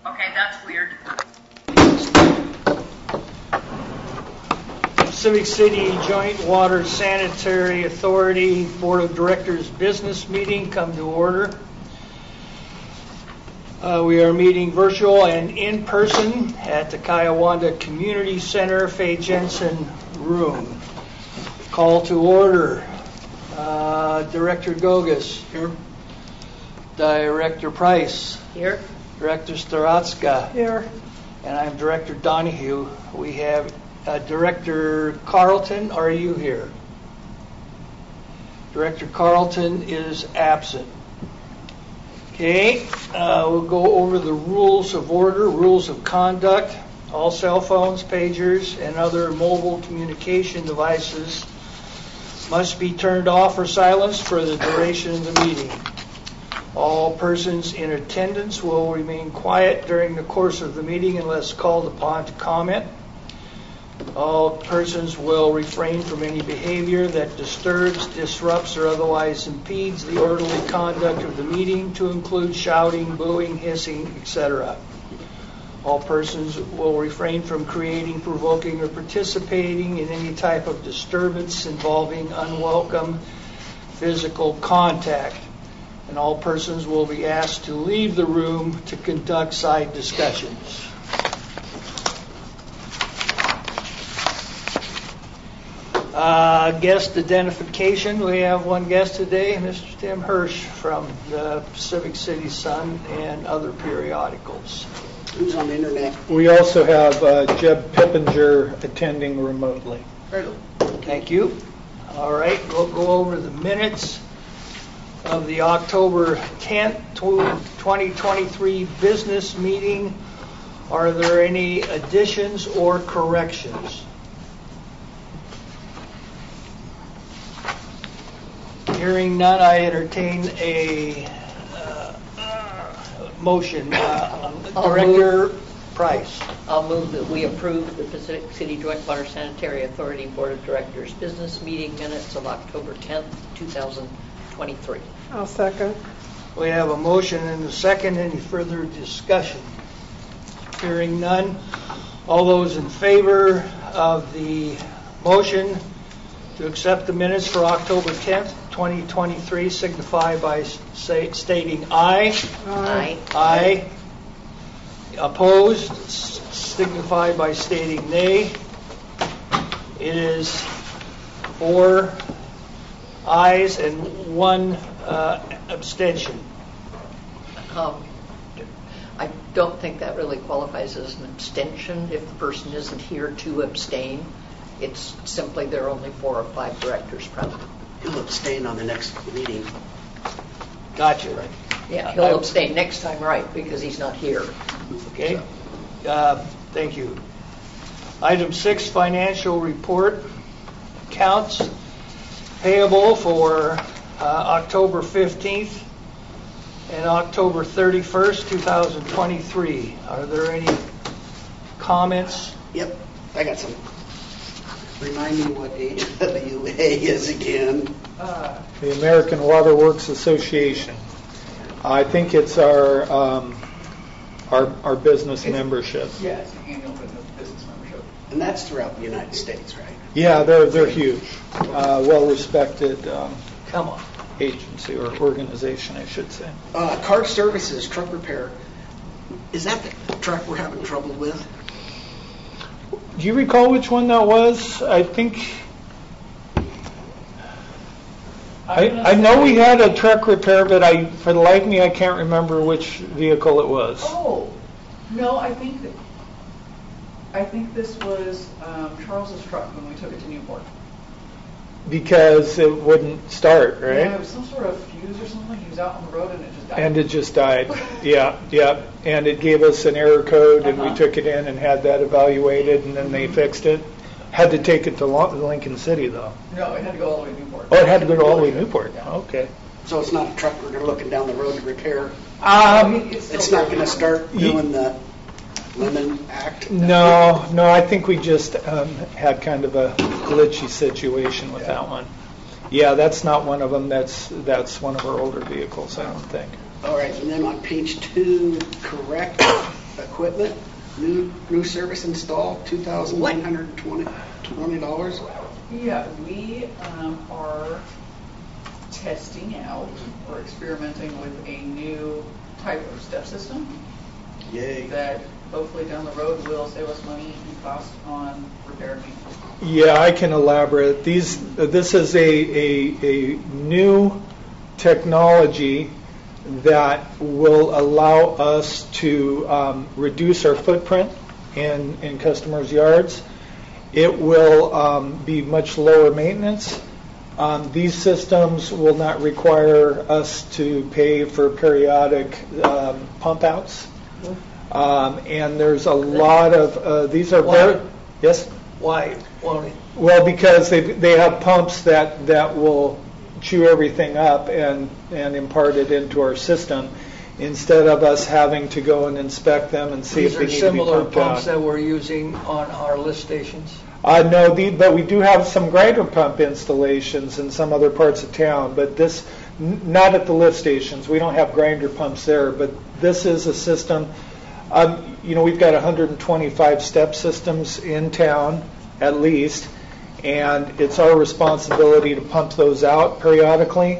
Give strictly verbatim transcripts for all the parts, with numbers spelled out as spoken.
Okay, that's weird. Civic City Joint Water Sanitary Authority Board of Directors business meeting come to order. Uh, we are meeting virtual and in person at the Kiowanda Community Center, Faye Jensen Room. Call to order. Uh, Director Gogas. Here. Director Price. Here. Director Staratska. Here. And I'm Director Donahue. We have uh, Director Carlton. Are you here? Director Carlton is absent. Okay, uh, we'll go over the rules of order, rules of conduct. All cell phones, pagers, and other mobile communication devices must be turned off or silenced for the duration of the meeting. All persons in attendance will remain quiet during the course of the meeting unless called upon to comment. All persons will refrain from any behavior that disturbs, disrupts, or otherwise impedes the orderly conduct of the meeting, to include shouting, booing, hissing, et cetera. All persons will refrain from creating, provoking, or participating in any type of disturbance involving unwelcome physical contact. And all persons will be asked to leave the room to conduct side discussions. Uh, guest identification. We have one guest today, Mister Tim Hirsch from the Pacific City Sun and other periodicals. Who's on the internet? We also have uh, Jeb Pippinger attending remotely. Thank you. All right, we'll go over the minutes of the October tenth, twenty twenty-three business meeting. Are there any additions or corrections? Hearing none, I entertain a uh, uh, motion. Uh, Director Price. I'll move that we approve the Pacific City Joint Water Sanitary Authority Board of Directors business meeting minutes of October tenth, two thousand twenty-three. I'll second. We have a motion and a second. Any further discussion? Hearing none. All those in favor of the motion to accept the minutes for October tenth, twenty twenty-three signify by say, stating aye. Aye. Aye. Opposed signify by stating nay. It is four ayes and one uh, abstention. Um, I don't think that really qualifies as an abstention if the person isn't here to abstain. It's simply there are only four or five directors present. He'll abstain on the next meeting. Gotcha. Right. Yeah, he'll abstain next time, right, because he's not here. Okay. Uh, thank you. Item six, financial report. Accounts payable for uh, October fifteenth and October thirty-first, two thousand twenty-three. Are there any comments? Yep, I got some. Remind me what H W A is again. Uh, the American Water Works Association. I think it's our um, our, our business it's, membership. Yeah, it's an annual business membership. And that's throughout the United States, right? Yeah, they're they're huge, uh, well-respected um, Come on. agency or organization, I should say. Uh, car services, truck repair. Is that the truck we're having trouble with? Do you recall which one that was? I think I, I know we had a truck repair, but I, for the life of me, I can't remember which vehicle it was. Oh, no, I think that, I think this was um, Charles's truck when we took it to Newport. Because it wouldn't start, right? Yeah, it was some sort of fuse or something. He was out on the road and it just died. And it just died. Yeah, yeah. And it gave us an error code, and Uh-huh. we took it in and had that evaluated, and then they fixed it. Had to take it to Lincoln City, though. No, it had to go all the way to Newport. Oh, it had to go all the way to Newport. Okay. So it's not a truck we're looking down the road to repair? Um, It's not going to start doing the Lemon Act? No, no, I think we just um, had kind of a glitchy situation with Yeah. that one. Yeah, that's not one of them. That's that's one of our older vehicles, I don't think. All right, and then on page two, correct equipment, new new service install, two thousand nine hundred twenty dollars. Yeah, we um, are testing out or experimenting with a new type of step system Yay. that hopefully down the road will save us money and cost on repair and maintenance. Yeah, I can elaborate. These, this is a, a, a new technology that will allow us to um, reduce our footprint in, in customers' yards. It will um, be much lower maintenance. Um, these systems will not require us to pay for periodic um, pump outs. Um, and there's a lot of, uh, these are very, Why? yes? Why won't it? Well, because they they have pumps that, that will chew everything up and, and impart it into our system instead of us having to go and inspect them and see These if they are need to be similar pumped pumps out. that we're using on our lift stations? Uh, no, the, but we do have some grinder pump installations in some other parts of town, but this, n- not at the lift stations. We don't have grinder pumps there, but this is a system. Um, you know, we've got one hundred twenty-five step systems in town, at least, and it's our responsibility to pump those out periodically.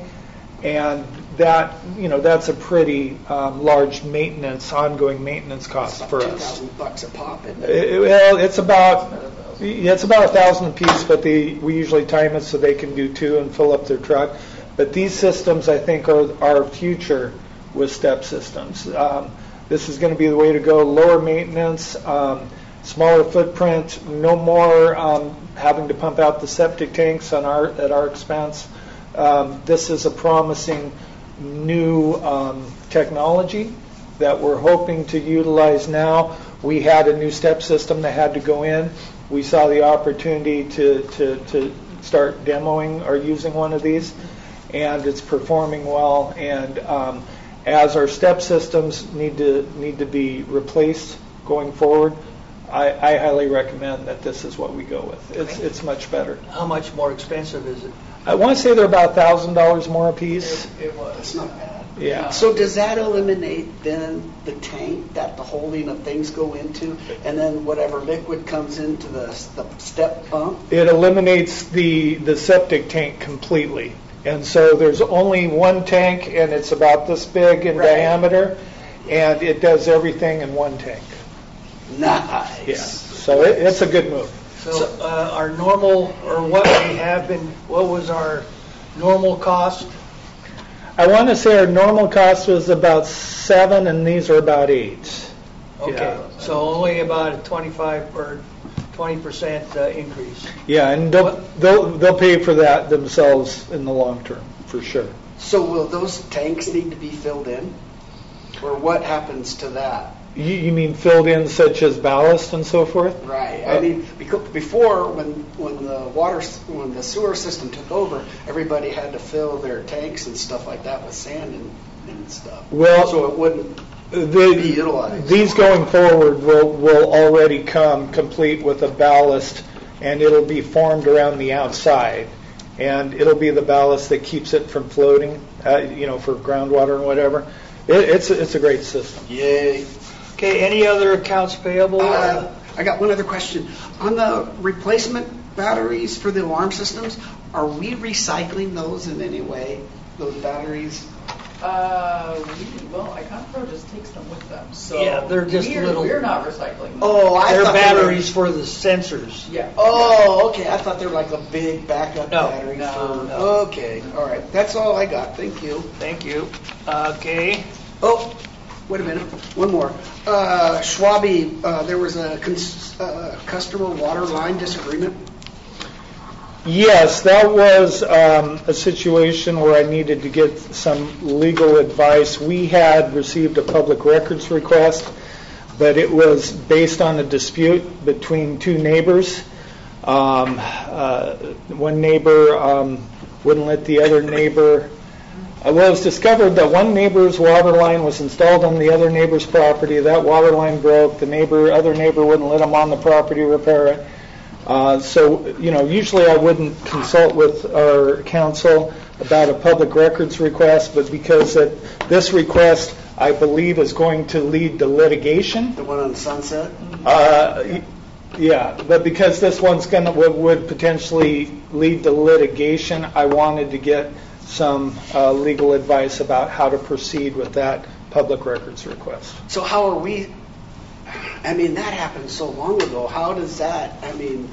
And that, you know, that's a pretty um, large maintenance, ongoing maintenance cost for Two us. thousand bucks a pop, isn't it? It- Well, it's about, yeah, it's about a thousand apiece, but they, we usually time it so they can do two and fill up their truck. But these systems, I think, are our future with step systems. Um, this is going to be the way to go. Lower maintenance, um, smaller footprint, no more um, having to pump out the septic tanks on our at our expense. Um, this is a promising new um, technology that we're hoping to utilize now. We had a new step system that had to go in. We saw the opportunity to, to, to start demoing or using one of these, and it's performing well. And um, as our step systems need to need to be replaced going forward, I, I highly recommend that this is what we go with. It's it's much better. How much more expensive is it? I want to say they're about one thousand dollars more a piece. It, it was. It's not bad. Yeah. So does that eliminate then the tank that the holding of things go into, and then whatever liquid comes into the, the step pump? It eliminates the, the septic tank completely. And so there's only one tank, and it's about this big in Right. diameter, and it does everything in one tank. Nice. Yeah. So it, it's a good move. So uh, our normal, or what we have been, what was our normal cost? I want to say our normal cost was about seven, and these are about eight. Okay, Yeah. so only about a twenty-five or twenty percent uh, increase. Yeah, and they'll, they'll, they'll pay for that themselves in the long term, for sure. So will those tanks need to be filled in? Or what happens to that? You, you mean filled in such as ballast and so forth? Right. I mean, because before, when when the water, s- when the sewer system took over, everybody had to fill their tanks and stuff like that with sand and, and stuff. Well, so it wouldn't The, be utilized. These going forward will, will already come complete with a ballast, and it'll be formed around the outside. And it'll be the ballast that keeps it from floating, uh, you know, for groundwater and whatever. It, it's, a, it's a great system. Yay. Okay, any other accounts payable? Uh, I got one other question. On the replacement batteries for the alarm systems, are we recycling those in any way? Those batteries? Uh, we, well, Iconpro just takes them with them, so. Yeah, they're just we're, little- We're not recycling them. Oh, I They're thought they were- batteries for the sensors. Yeah. Oh, okay. I thought they were like a big backup No, battery no, for. no. Okay, all right. That's all I got. Thank you. Thank you. Okay. Oh, wait a minute. One more. Uh, Schwabe, uh, there was a cons- uh, customer water line disagreement. Yes, that was um, a situation where I needed to get some legal advice. We had received a public records request, but it was based on a dispute between two neighbors. Um, uh, one neighbor um, wouldn't let the other neighbor. Uh, well, it was discovered that one neighbor's water line was installed on the other neighbor's property. That water line broke. The neighbor, other neighbor wouldn't let him on the property repair it. Uh, so, you know, usually I wouldn't consult with our council about a public records request, but because at this request I believe is going to lead to litigation. The one on Sunset? Uh, y- Yeah, but because this one's going to, would would potentially lead to litigation, I wanted to get some uh, legal advice about how to proceed with that public records request. So how are we, I mean, that happened so long ago. How does that, I mean,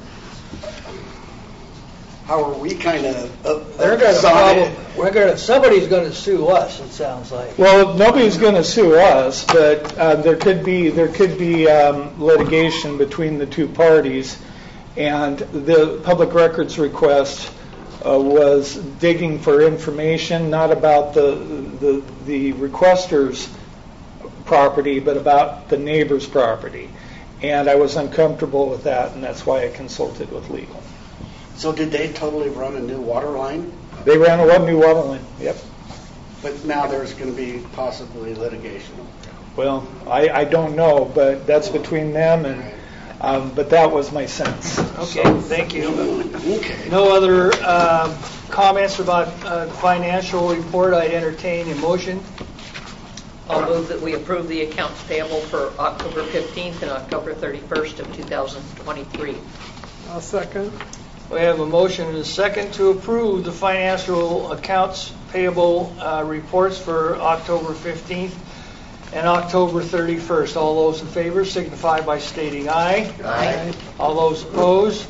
how are we kind of uh, They're going to absolved? problem, we're going to, somebody's going to sue us, it sounds like. Well, nobody's going to sue us, but uh, there could be there could be um, litigation between the two parties, and the public records request uh, was digging for information not about the the the requester's property, but about the neighbor's property, and I was uncomfortable with that, and that's why I consulted with legal. So did they totally run a new water line? They ran a one new water line. Yep. But now there's going to be possibly litigation. Well, I, I don't know, but that's between them, and um, but that was my sense. Okay, thank you. Okay. No other um, comments about uh, the financial report? I'd entertain a motion. I'll move that we approve the accounts payable for October fifteenth and October thirty-first of two thousand twenty-three. I'll second. We have a motion and a second to approve the financial accounts payable uh, reports for October fifteenth and October thirty-first. All those in favor signify by stating aye. Aye. All those opposed?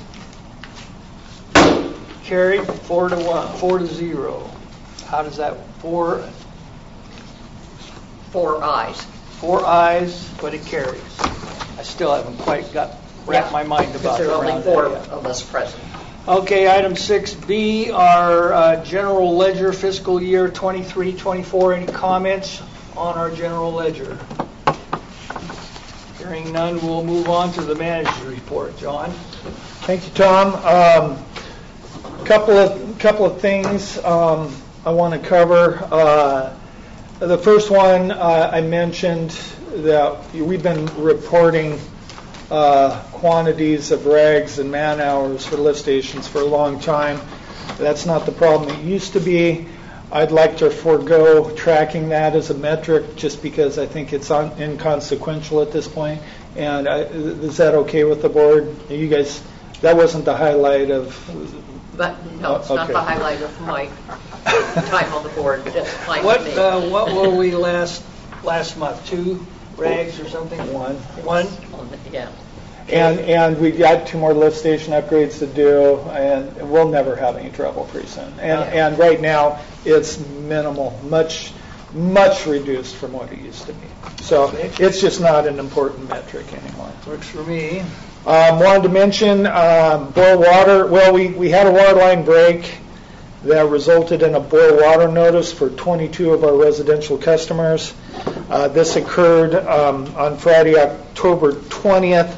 Carried four to one, four to zero. How does that, four, Four ayes. four ayes, but it carries. I still haven't quite got, wrapped my mind Because about there are only around four that yet. of us present. Okay, item six B, our uh, general ledger fiscal year twenty-three twenty-four. Any comments on our general ledger? Hearing none, we'll move on to the manager's report. John? Thank you, Tom. Um, couple of couple of things um, I want to cover. Uh, the first one uh, I mentioned that we've been reporting uh, quantities of rags and man hours for lift stations for a long time. That's not the problem it used to be. I'd like to forego tracking that as a metric just because I think it's un- inconsequential at this point. And I, is that okay with the board? You guys, that wasn't the highlight of. But no, it's not Okay. the highlight of my time on the board. That's fine What with me. uh, what were we last last month? Two rags or something? One. One? Yeah. And and we got two more lift station upgrades to do, and we'll never have any trouble pretty soon. And and right now it's minimal, much much reduced from what it used to be. So it's just not an important metric anymore. Works for me. Um, wanted to mention um, boil water. Well, we, we had a water line break that resulted in a boil water notice for twenty-two of our residential customers. Uh, this occurred um, on Friday, October twentieth.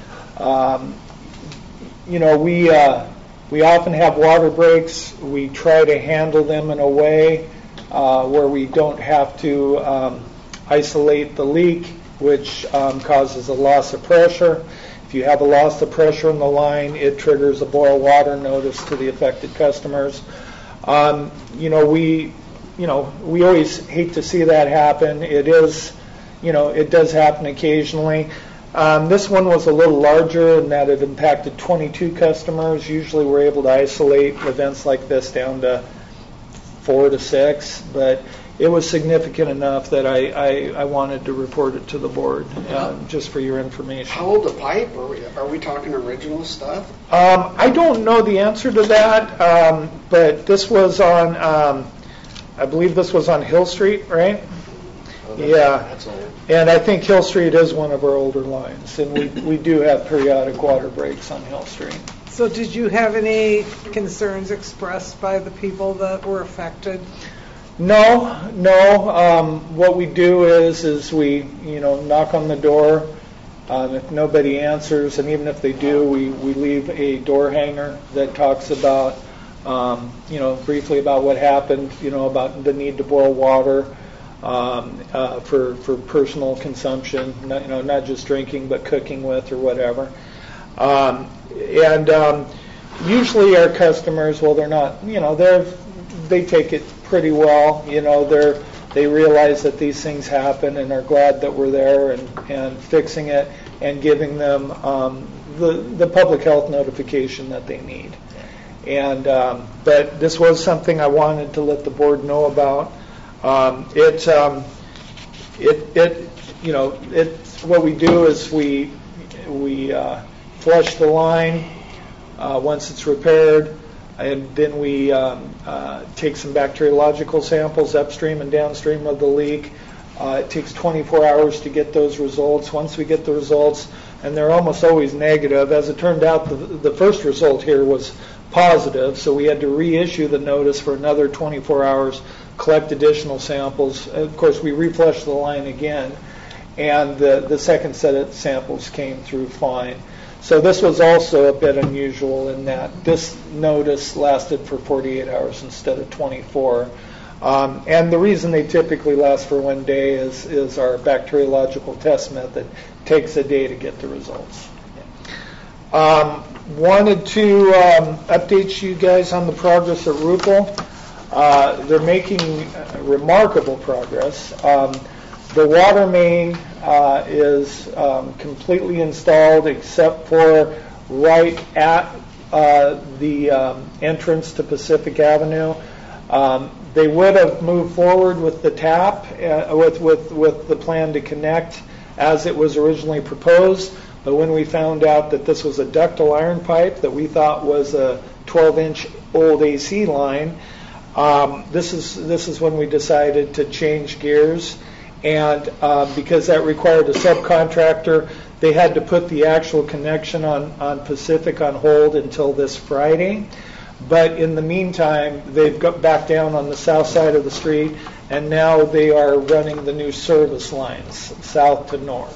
Um, you know, we uh, we often have water breaks. We try to handle them in a way uh, where we don't have to um, isolate the leak, which um, causes a loss of pressure. If you have a loss of pressure in the line, it triggers a boil water notice to the affected customers. Um, you know, we, you know, we always hate to see that happen. It is, you know, it does happen occasionally. Um, this one was a little larger in that it impacted twenty-two customers. Usually we're able to isolate events like this down to four to six, but it was significant enough that I, I, I wanted to report it to the board, uh, just for your information. How old a pipe? Are we, are we talking original stuff? Um, I don't know the answer to that, um, but this was on, um, I believe this was on Hill Street, right? Oh, that's- Yeah. That's old. And I think Hill Street is one of our older lines, and we, we do have periodic water breaks on Hill Street. So did you have any concerns expressed by the people that were affected? No, no. Um, what we do is, is we, you know, knock on the door. Um, if nobody answers, and even if they do, we, we leave a door hanger that talks about, um, you know, briefly about what happened, you know, about the need to boil water um, uh, for for personal consumption, not, you know, not just drinking, but cooking with or whatever. Um, and um, usually our customers, well, they're not, you know, they're they take it pretty well. You know, they're they realize that these things happen and are glad that we're there and, and fixing it and giving them um, the, the public health notification that they need. And um, but this was something I wanted to let the board know about. Um, it, um, it, it, you know, it. What we do is we we uh, flush the line uh, once it's repaired, and then we um, uh, take some bacteriological samples upstream and downstream of the leak. Uh, it takes twenty-four hours to get those results. Once we get the results, and they're almost always negative. As it turned out, the, the first result here was positive, so we had to reissue the notice for another twenty-four hours, collect additional samples. Of course, we reflushed the line again, and the, the second set of samples came through fine. So this was also a bit unusual in that this notice lasted for forty-eight hours instead of twenty-four. Um, and the reason they typically last for one day is, is our bacteriological test method takes a day to get the results. Um, wanted to um, update you guys on the progress at Rupel. Uh, they're making uh, remarkable progress. Um, the water main uh, is um, completely installed except for right at uh, the um, entrance to Pacific Avenue. Um, they would have moved forward with the tap, uh, with, with, with the plan to connect as it was originally proposed. But when we found out that this was a ductile iron pipe that we thought was a twelve-inch old A C line, um, this is this is when we decided to change gears. And uh, because that required a subcontractor, they had to put the actual connection on, on Pacific on hold until this Friday. But in the meantime, they've got back down on the south side of the street, and now they are running the new service lines, south to north.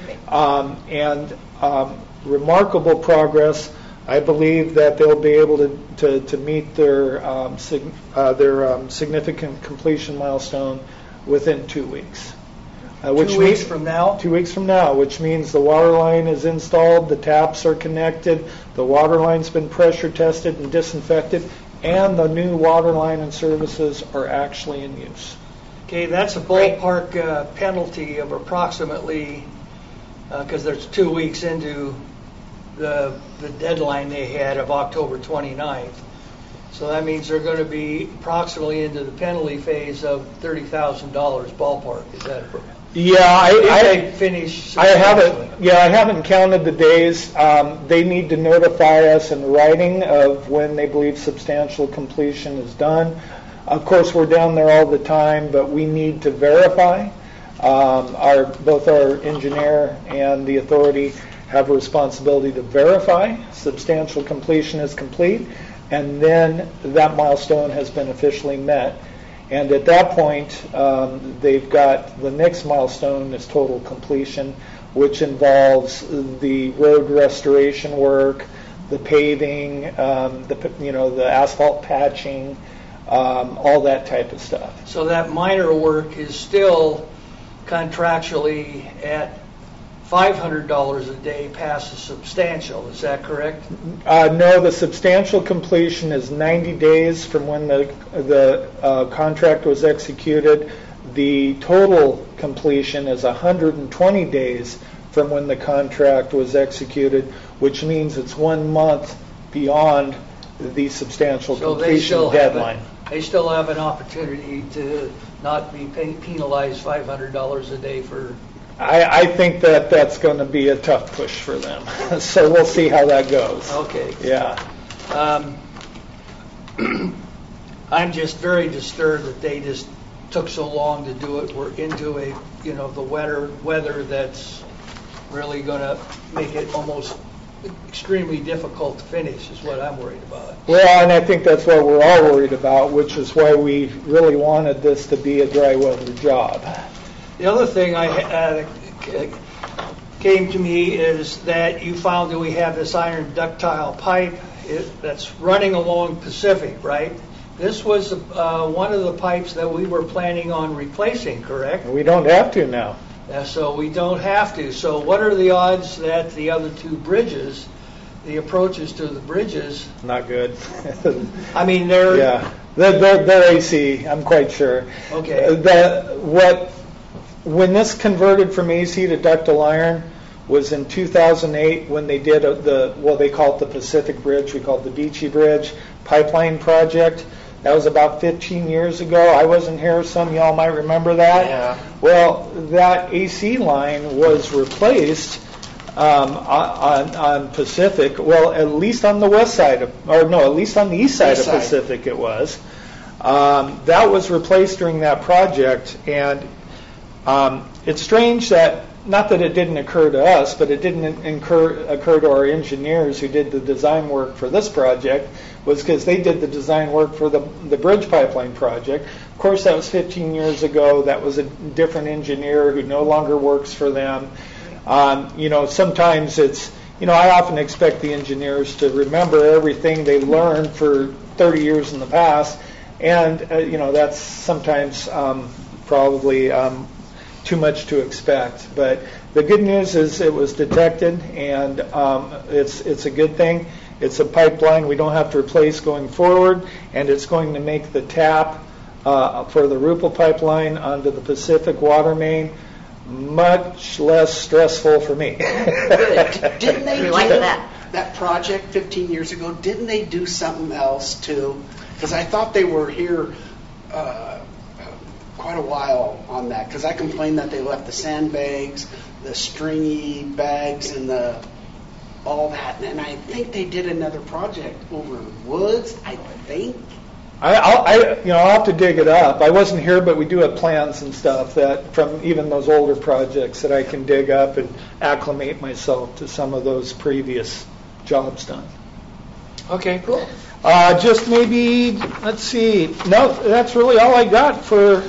Um, and um, remarkable progress. I believe that they'll be able to, to, to meet their, um, sig- uh, their um, significant completion milestone within two weeks. Uh, which Two weeks means- from now? Two weeks from now, which means the water line is installed, the taps are connected, the water line's been pressure tested and disinfected, and the new water line and services are actually in use. Okay, that's a ballpark uh, penalty of approximately, because uh, there's two weeks into the the deadline they had of October twenty-ninth. So that means they're going to be approximately into the penalty phase of thirty thousand dollars ballpark. Is that correct? Yeah, I, If I they finish I haven't. successfully. Yeah, I haven't counted the days. Um, they need to notify us in writing of when they believe substantial completion is done. Of course, we're down there all the time, but we need to verify. Um, our both our engineer and the authority have a responsibility to verify substantial completion is complete, and then that milestone has been officially met. And at that point, um, they've got the next milestone is total completion, which involves the road restoration work, the paving, um, the you know the asphalt patching, um, all that type of stuff. So that minor work is still contractually at five hundred dollars a day past the substantial. Is that correct? Uh, no, the substantial completion is ninety days from when the the uh, contract was executed. The total completion is one hundred twenty days from when the contract was executed, which means it's one month beyond the substantial So they completion still have deadline. a, they still have an opportunity to not be pe- penalized five hundred dollars a day for. I, I think that that's going to be a tough push for them. So we'll see how that goes. Okay. Yeah. Um, I'm just very disturbed that they just took so long to do it. We're into a, you know, the weather weather that's really going to make it almost extremely difficult to finish is what I'm worried about. Well, and I think that's what we're all worried about, which is why we really wanted this to be a dry weather job. The other thing I uh, came to me is that you found that we have this iron ductile pipe it, that's running along Pacific, right? This was uh, one of the pipes that we were planning on replacing, correct? We don't have to now. Uh, so we don't have to. So what are the odds that the other two bridges, the approaches to the bridges, Not good. I mean, they're Yeah. They're, they're, they're A C, I'm quite sure. Okay. The, what, when this converted from A C to ductile iron was in two thousand eight when they did a, the, well, they call it the Pacific Bridge, we call it the Beachy Bridge pipeline project. That was about fifteen years ago. I wasn't here. Some of y'all might remember that. Yeah. Well, that A C line was replaced um, on, on Pacific. Well, at least on the west side of, or no, at least on the east side East of side. Pacific it was. Um, that was replaced during that project, and um, it's strange that, not that it didn't occur to us, but it didn't incur, occur to our engineers who did the design work for this project, was because they did the design work for the, the bridge pipeline project. Of course, that was fifteen years ago. That was a different engineer who no longer works for them. Um, you know, sometimes it's, you know, I often expect the engineers to remember everything they learned for thirty years in the past, and, uh, you know, that's sometimes um, probably um, too much to expect. But the good news is it was detected, and um, it's it's a good thing. It's a pipeline we don't have to replace going forward, and it's going to make the tap uh, for the Rupel pipeline onto the Pacific water main much less stressful for me. Good. Didn't they We do like that. that project fifteen years ago? Didn't they do something else too? Because I thought they were here uh, quite a while on that. Because I complained that they left the sandbags, the stringy bags, and the all that. And I think they did another project over in Woods. I think. I, I'll, I, you know, I'll have to dig it up. I wasn't here, but we do have plans and stuff that from even those older projects that I can dig up and acclimate myself to some of those previous jobs done. Okay, cool. Uh, just maybe, let's see. No, that's really all I got for.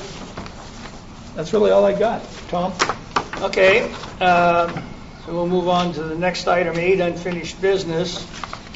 That's really all I got, Tom. Okay, um, so we'll move on to the next item, eight, unfinished business.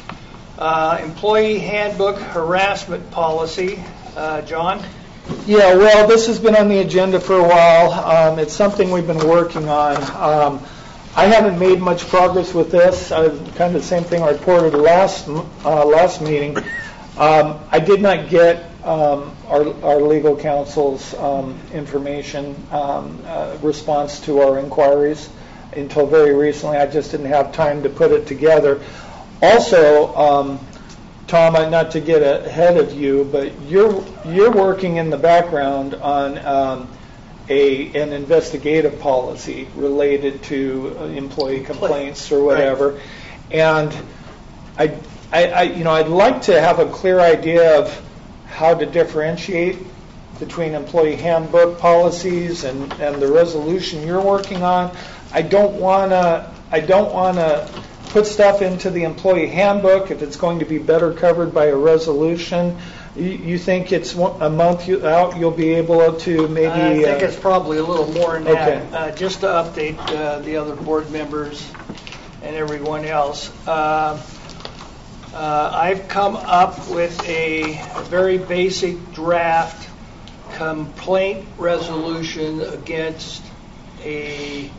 Uh, employee handbook harassment policy. Uh, John? Yeah, well, this has been on the agenda for a while. Um, it's something we've been working on. Um, I haven't made much progress with this. Uh, kind of the same thing I reported last uh, last meeting. Um, I did not get um, our, our legal counsel's um, information um, uh, response to our inquiries until very recently. I just didn't have time to put it together. Also, um, Tom, not to get ahead of you, but you're you're working in the background on um, a an investigative policy related to employee complaints or whatever, and I, I, I you know I'd like to have a clear idea of how to differentiate between employee handbook policies and, and the resolution you're working on. I don't wanna I don't wanna put stuff into the employee handbook if it's going to be better covered by a resolution. You, you think it's one, a month you, out you'll be able to maybe... I think uh, it's probably a little more than that. Okay. Uh, just to update uh, the other board members and everyone else. Uh, uh, I've come up with a, a very basic draft complaint resolution against a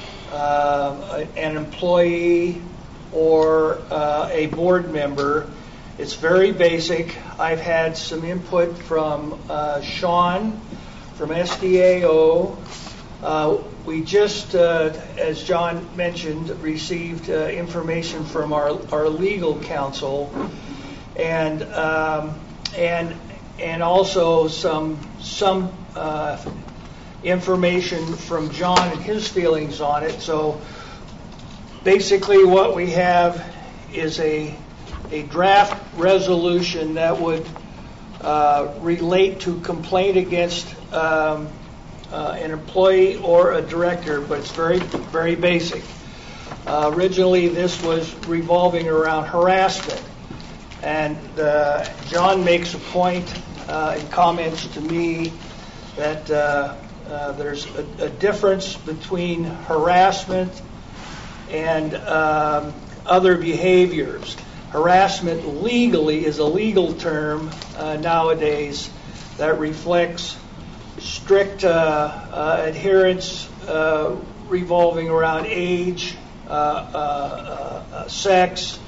uh, an employee or uh, a board member. It's very basic. I've had some input from uh, Sean from S D A O. Uh, we just, uh, as John mentioned, received uh, information from our, our legal counsel, and um, and and also some some uh, information from John and his feelings on it. So basically what we have is a a draft resolution that would uh, relate to complaint against um, uh, an employee or a director, but it's very, very basic. Uh, originally, this was revolving around harassment, and uh, John makes a point uh, in comments to me that uh, uh, there's a, a difference between harassment and um, other behaviors. Harassment legally is a legal term uh, nowadays that reflects strict uh, uh, adherence uh, revolving around age, uh, uh, uh, sex,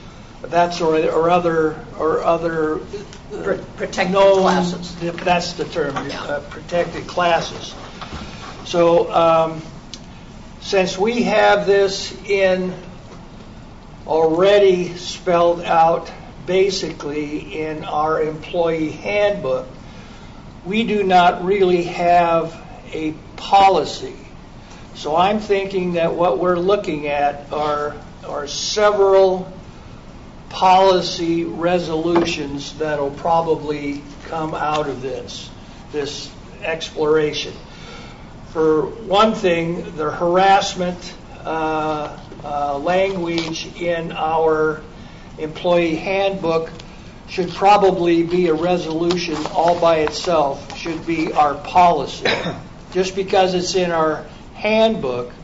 that's or, or other or other Pro- protected known- classes. That's the term, Yeah. uh, protected classes. So um, since we have this in already spelled out basically in our employee handbook, we do not really have a policy. So I'm thinking that what we're looking at are, are several policy resolutions that'll probably come out of this, this exploration. For one thing, the harassment uh, uh, language in our employee handbook should probably be a resolution all by itself, should be our policy. Just because it's in our handbook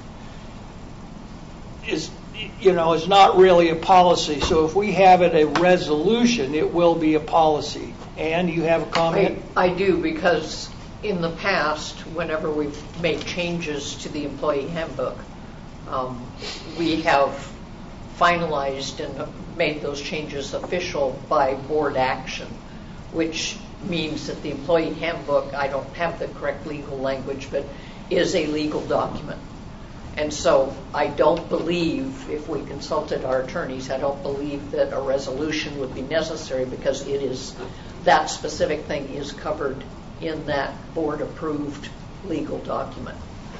is, you know, is not really a policy. So if we have it a resolution, it will be a policy. And you have a I, comment? I do, because in the past, whenever we've made changes to the employee handbook, um, we have finalized and made those changes official by board action, which means that the employee handbook, I don't have the correct legal language, but is a legal document. And so I don't believe, if we consulted our attorneys, I don't believe that a resolution would be necessary, because it is, that specific thing is covered in that board-approved legal document.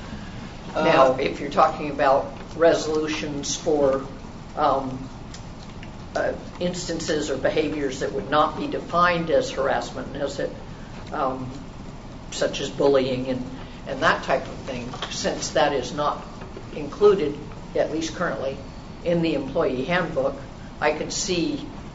Uh, Now, if you're talking about resolutions for um, uh, instances or behaviors that would not be defined as harassment, as it, um, such as bullying and, and that type of thing, since that is not included, at least currently, in the employee handbook, I could see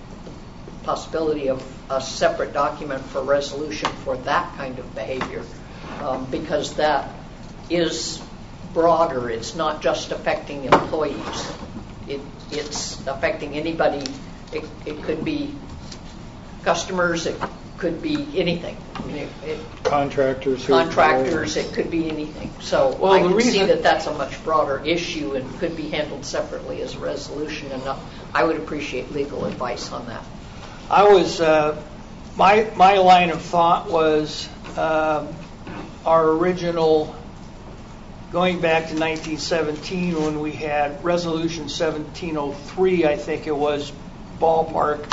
the possibility of a separate document for resolution for that kind of behavior, um, because that is broader. It's not just affecting employees. It, it's affecting anybody. It, it could be customers. It could be anything. I mean, it, it, Contractors. who- contractors. It could be anything. So Well, I the can see reason- that that's a much broader issue and could be handled separately as a resolution. And uh, I would appreciate legal advice on that. I was, uh, my, my line of thought was um, our original, going back to nineteen seventeen when we had Resolution seventeen oh three, I think it was, ballpark,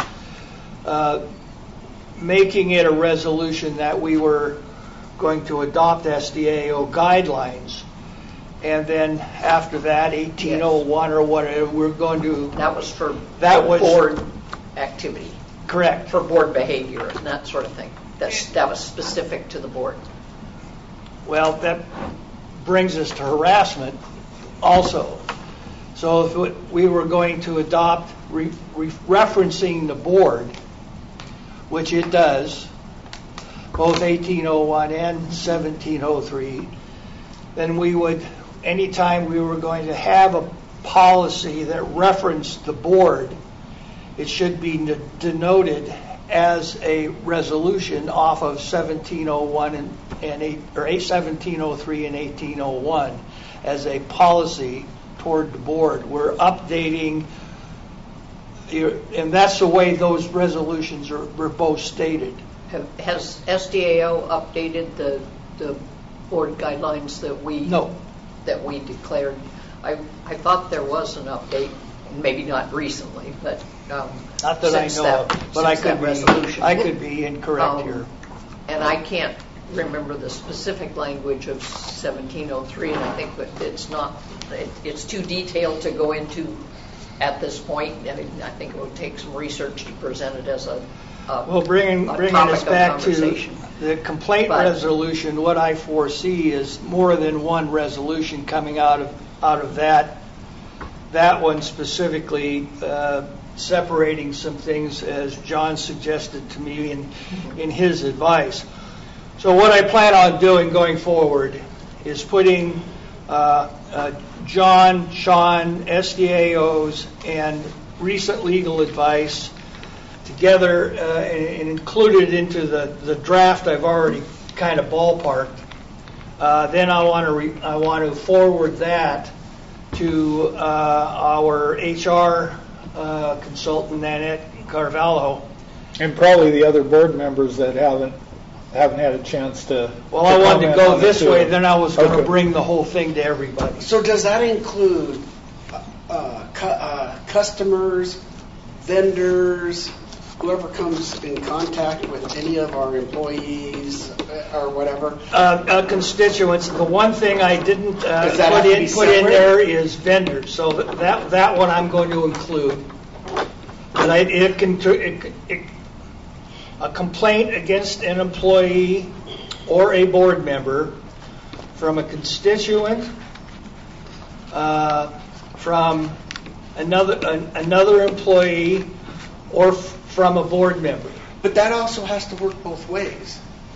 uh, making it a resolution that we were going to adopt S D A O guidelines. And then after that, eighteen oh one or whatever, we're going to, That was for That was- board activity, correct. for board behavior and that sort of thing. That's, that was specific to the board. Well, that brings us to harassment also. So if it- we were going to adopt re- re- referencing the board, which it does, both eighteen oh one and seventeen oh three, then we would, anytime we were going to have a policy that referenced the board, it should be n- denoted as a resolution off of seventeen oh one and, and eight, or seventeen oh three and eighteen oh one as a policy toward the board. We're updating, and that's the way those resolutions are, were both stated. Have, has S D A O updated the, the board guidelines that we No. that we declared? I, I thought there was an update, maybe not recently, but um, Not that I since know that, of, but I since that could be, resolution. I could be incorrect Um, here. And I can't remember the specific language of seventeen oh three, and I think that it's not, it, it's too detailed to go into at this point, and I think it would take some research to present it as a, a Well, bringing, a bringing topic us of back to conversation. the complaint But- resolution, what I foresee is more than one resolution coming out of, out of that. That one specifically uh, separating some things, as John suggested to me in, in his advice. So what I plan on doing going forward is putting uh, uh, John, Sean, S D A Os, and recent legal advice together uh, and, and included into the, the draft I've already kind of ballparked. Uh, then I want to re- I want to forward that to uh, our H R uh, consultant, Nanette Carvalho. And probably the other board members that haven't, haven't had a chance to. Well, I wanted to comment go on it this too. way, then I was going to Okay. bring the whole thing to everybody. So does that include uh, cu- uh, customers, vendors, whoever comes in contact with any of our employees uh, or whatever? Uh, uh, constituents, the one thing I didn't uh, Does that have put to in, be put in separate? there is vendors, so that- that, that one I'm going to include. And I, it can, tr- it, it, a complaint against an employee or a board member from a constituent, uh, from another, an- another employee, or f- from a board member. But that also has to work both ways.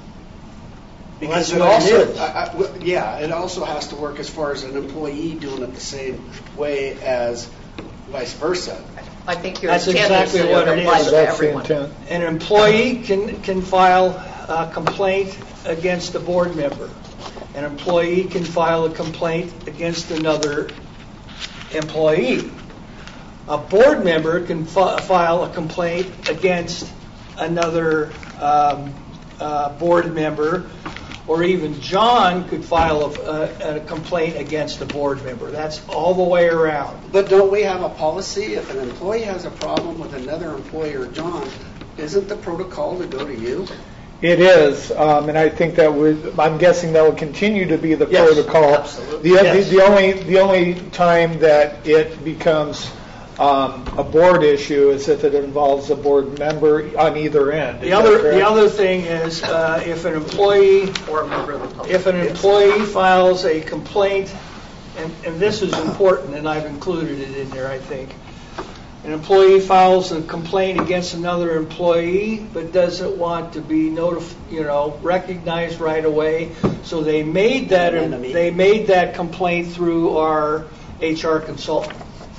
Because that's it what it also, is. I- I- w- yeah, it also has to work as far as an employee doing it the same way as vice versa. I think your That's intent is exactly that what it it applies is. to That's the everyone. intent. An employee can, can file a complaint against a board member. An employee can file a complaint against another employee. A board member can fi- file a complaint against another um, uh, board member, or even John could file a, a complaint against a board member. That's all the way around. But don't we have a policy, if an employee has a problem with another employee or John, isn't the protocol to go to you? It is, um, and I think that would, I'm guessing that will continue to be the Yes, protocol. absolutely. The, Yes. the, the only, the only time that it becomes um, a board issue is if it involves a board member on either end. Is The that other, correct? the other thing is, uh, if an employee Or a member of the public. If an employee files a complaint, and, and this is important, and I've included it in there, I think. An employee files a complaint against another employee, but doesn't want to be notif, you know, recognized right away. So they made that, An enemy. they made that complaint through our H R consultant.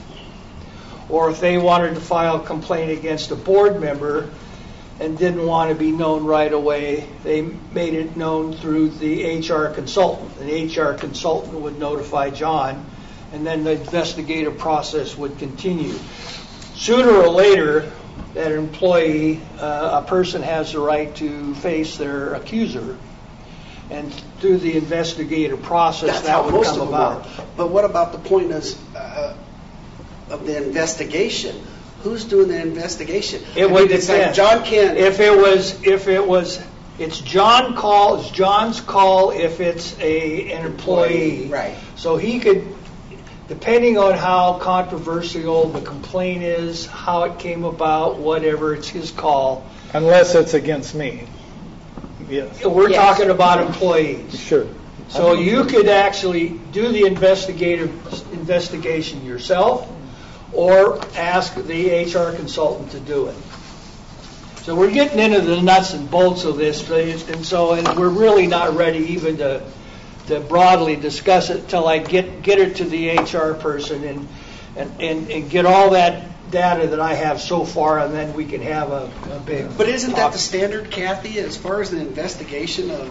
Or if they wanted to file a complaint against a board member and didn't want to be known right away, they made it known through the H R consultant. The H R consultant would notify John, and then the investigative process would continue. Sooner or later, that employee, uh, a person has the right to face their accuser, and through the investigative process, That's that how would most come of them about. work. But what about the point is, uh, of the investigation? Who's doing the investigation? I It mean, would it's like depend. John can't. If it was, if it was, it's John call, it's John's call if it's a, an employee. Right. So he could, depending on how controversial the complaint is, how it came about, whatever, it's his call. Unless it's against me. Yes, We're Yes. talking about employees. sure. So you could actually do the investigative investigation yourself, or ask the H R consultant to do it. So we're getting into the nuts and bolts of this, and so and we're really not ready even to to broadly discuss it till I get get it to the H R person and and, and, and get all that data that I have so far, and then we can have a, a big. But isn't that talk. the standard, Kathy, as far as the investigation of,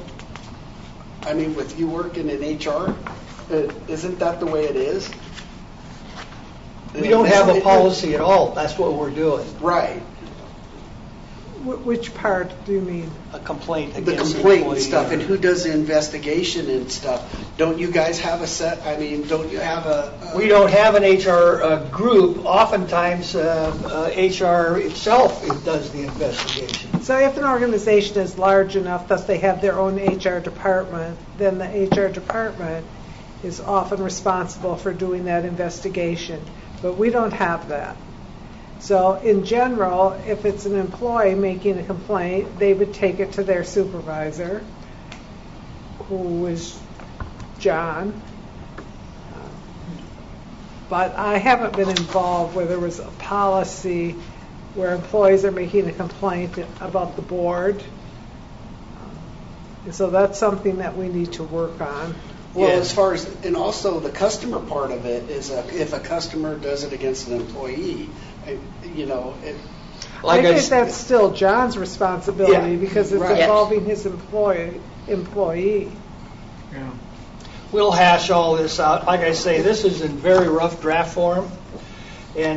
I mean, with you working in H R, uh, isn't that the way it is? We don't have a policy at all. That's what we're doing. Right. Wh- Which part do you mean? A complaint The against complaint and employee. stuff, and who does the investigation and stuff. Don't you guys have a set, I mean, don't you have a? a- We don't have an H R uh, group. Oftentimes, uh, uh, H R itself does the investigation. So if an organization is large enough that they have their own H R department, then the H R department is often responsible for doing that investigation. But we don't have that. So in general, if it's an employee making a complaint, they would take it to their supervisor, who is John. But I haven't been involved where there was a policy where employees are making a complaint about the board. And so that's something that we need to work on. Well, Yeah. as far as, and also the customer part of it is uh, if a customer does it against an employee, I- you know, it, Like I I think s- that's still John's responsibility Yeah. because it's Right. involving his employee, employee. Yeah. We'll hash all this out. Like I say, this is in very rough draft form, and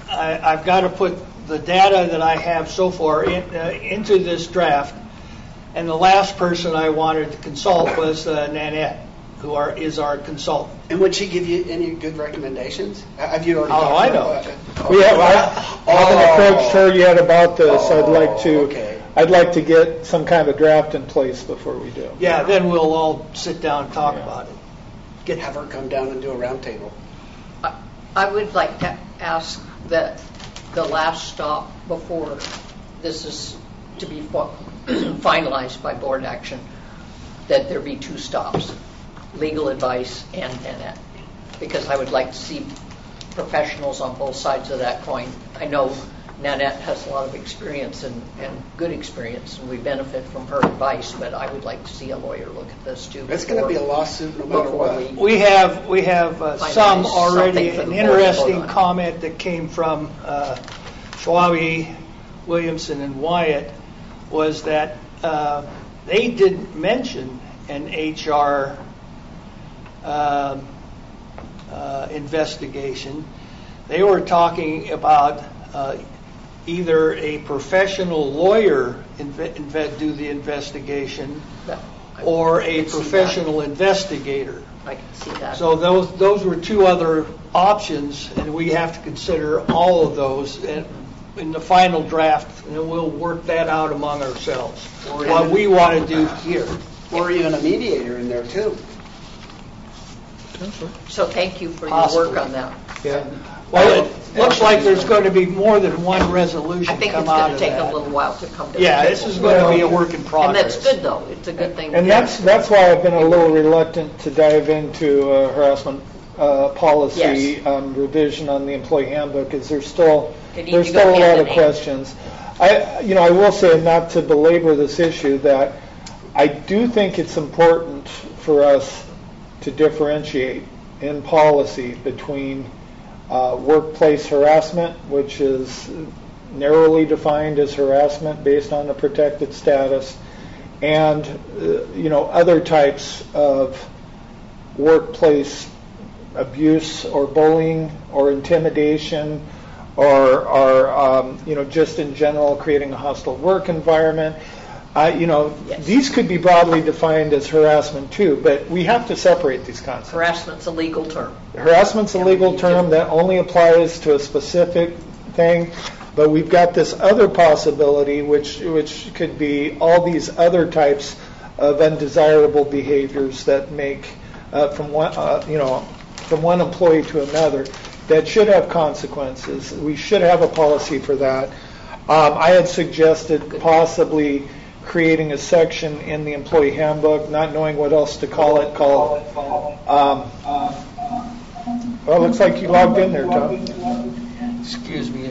I, I've got to put the data that I have so far in, uh, into this draft. And the last person I wanted to consult was uh, Nanette, who are, is our consultant. And would she give you any good recommendations? Have you already? Oh, talked I to her know. about it? We have, I haven't approached her yet about this. I'd like to, Oh, okay. I'd like to get some kind of draft in place before we do. Yeah, then we'll all sit down and talk Yeah. about it. Get have her come down and do a round table. I- I would like to ask that the last stop before this is to be fo- finalized by board action, that there be two stops, legal advice and Nanette, because I would like to see professionals on both sides of that coin. I know Nanette has a lot of experience and, and good experience, and we benefit from her advice, but I would like to see a lawyer look at this too. It's going to be a lawsuit no matter before what. we- We have, we have uh, Finalize some already. something for An the board to vote interesting on. comment that came from uh, Schwabe, Williamson, and Wyatt was that uh, they didn't mention an H R um, uh, investigation. They were talking about uh, either a professional lawyer inve- inve- do the investigation Yeah, I- or I a can see professional investigator. that. I can see that. So those those were two other options, and we have to consider all of those in, in the final draft, and then we'll work that out among ourselves. Or What even- we want to do here. Or even a mediator in there too. So thank you for your Possibly. work on that. Yeah. Well, it looks like there's going to be more than one I resolution think come it's out going to of take a that. little while to come to the Yeah, table. this is going to be a work in And progress. that's good, though. It's a good thing. And that's, that's why I've been a little reluctant to dive into uh, harassment uh, policy Yes. um, revision on the employee handbook, is there's still, They need there's to go still a lot hand of in hand. questions. I, you know, I will say, not to belabor this issue, that I do think it's important for us to differentiate in policy between uh, workplace harassment, which is narrowly defined as harassment based on the protected status, and uh, you know, other types of workplace abuse or bullying or intimidation, or, or um, you know, just in general creating a hostile work environment. Uh, you know, Yes. these could be broadly defined as harassment too, but we have to separate these concepts. Harassment's a legal term. Harassment's a legal term that only applies to a specific thing, but we've got this other possibility, which which could be all these other types of undesirable behaviors that make uh, from one uh, you know from one employee to another that should have consequences. We should have a policy for that. Um, I had suggested possibly creating a section in the employee handbook, not knowing what else to call it, called, um, well, it looks like you logged in there, Tom. Excuse me.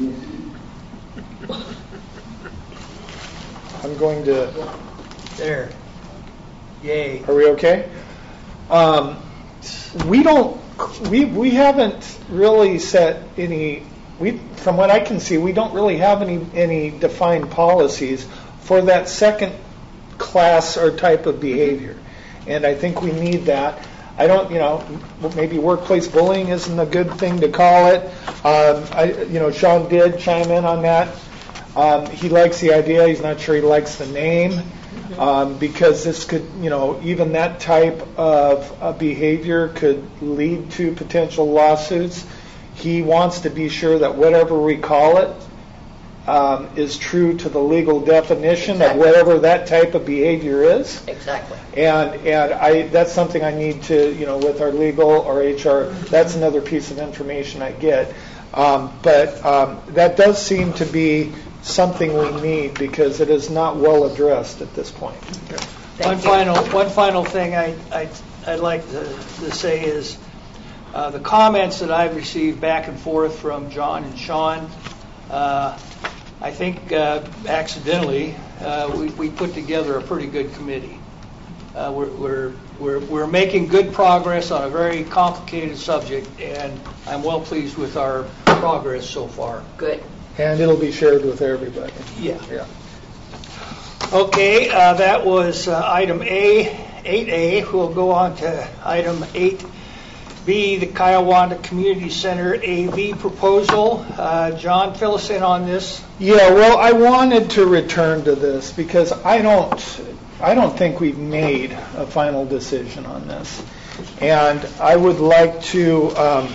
I'm going to, There. Yay. are we okay? Um, we don't, we, we haven't really set any, we, from what I can see, we don't really have any, any defined policies for that second class or type of behavior. And I think we need that. I don't, you know, maybe workplace bullying isn't a good thing to call it. Um, I, you know, Sean did chime in on that. Um, he likes the idea. He's not sure he likes the name, um, because this could, you know, even that type of uh, behavior could lead to potential lawsuits. He wants to be sure that whatever we call it um, is true to the legal definition Exactly. of whatever that type of behavior is. Exactly. And and I that's something I need to, you know, with our legal or H R, that's another piece of information I get. Um, but um, that does seem to be something we need, because it is not well addressed at this point. Thank One you. final, one final thing I, I, I'd like to, to say is uh, the comments that I've received back and forth from John and Sean, uh, I think uh, accidentally uh, we, we put together a pretty good committee. Uh, we're, we're, we're, we're making good progress on a very complicated subject, and I'm well pleased with our progress so far. Good. And it'll be shared with everybody. Yeah. Yeah. Okay, uh, that was uh, item A, eight A. We'll go on to item eight B, the Kiowanda Community Center A V proposal. Uh, John, fill us in on this. Yeah, well, I wanted to return to this because I don't, I don't think we've made a final decision on this, and I would like to, um,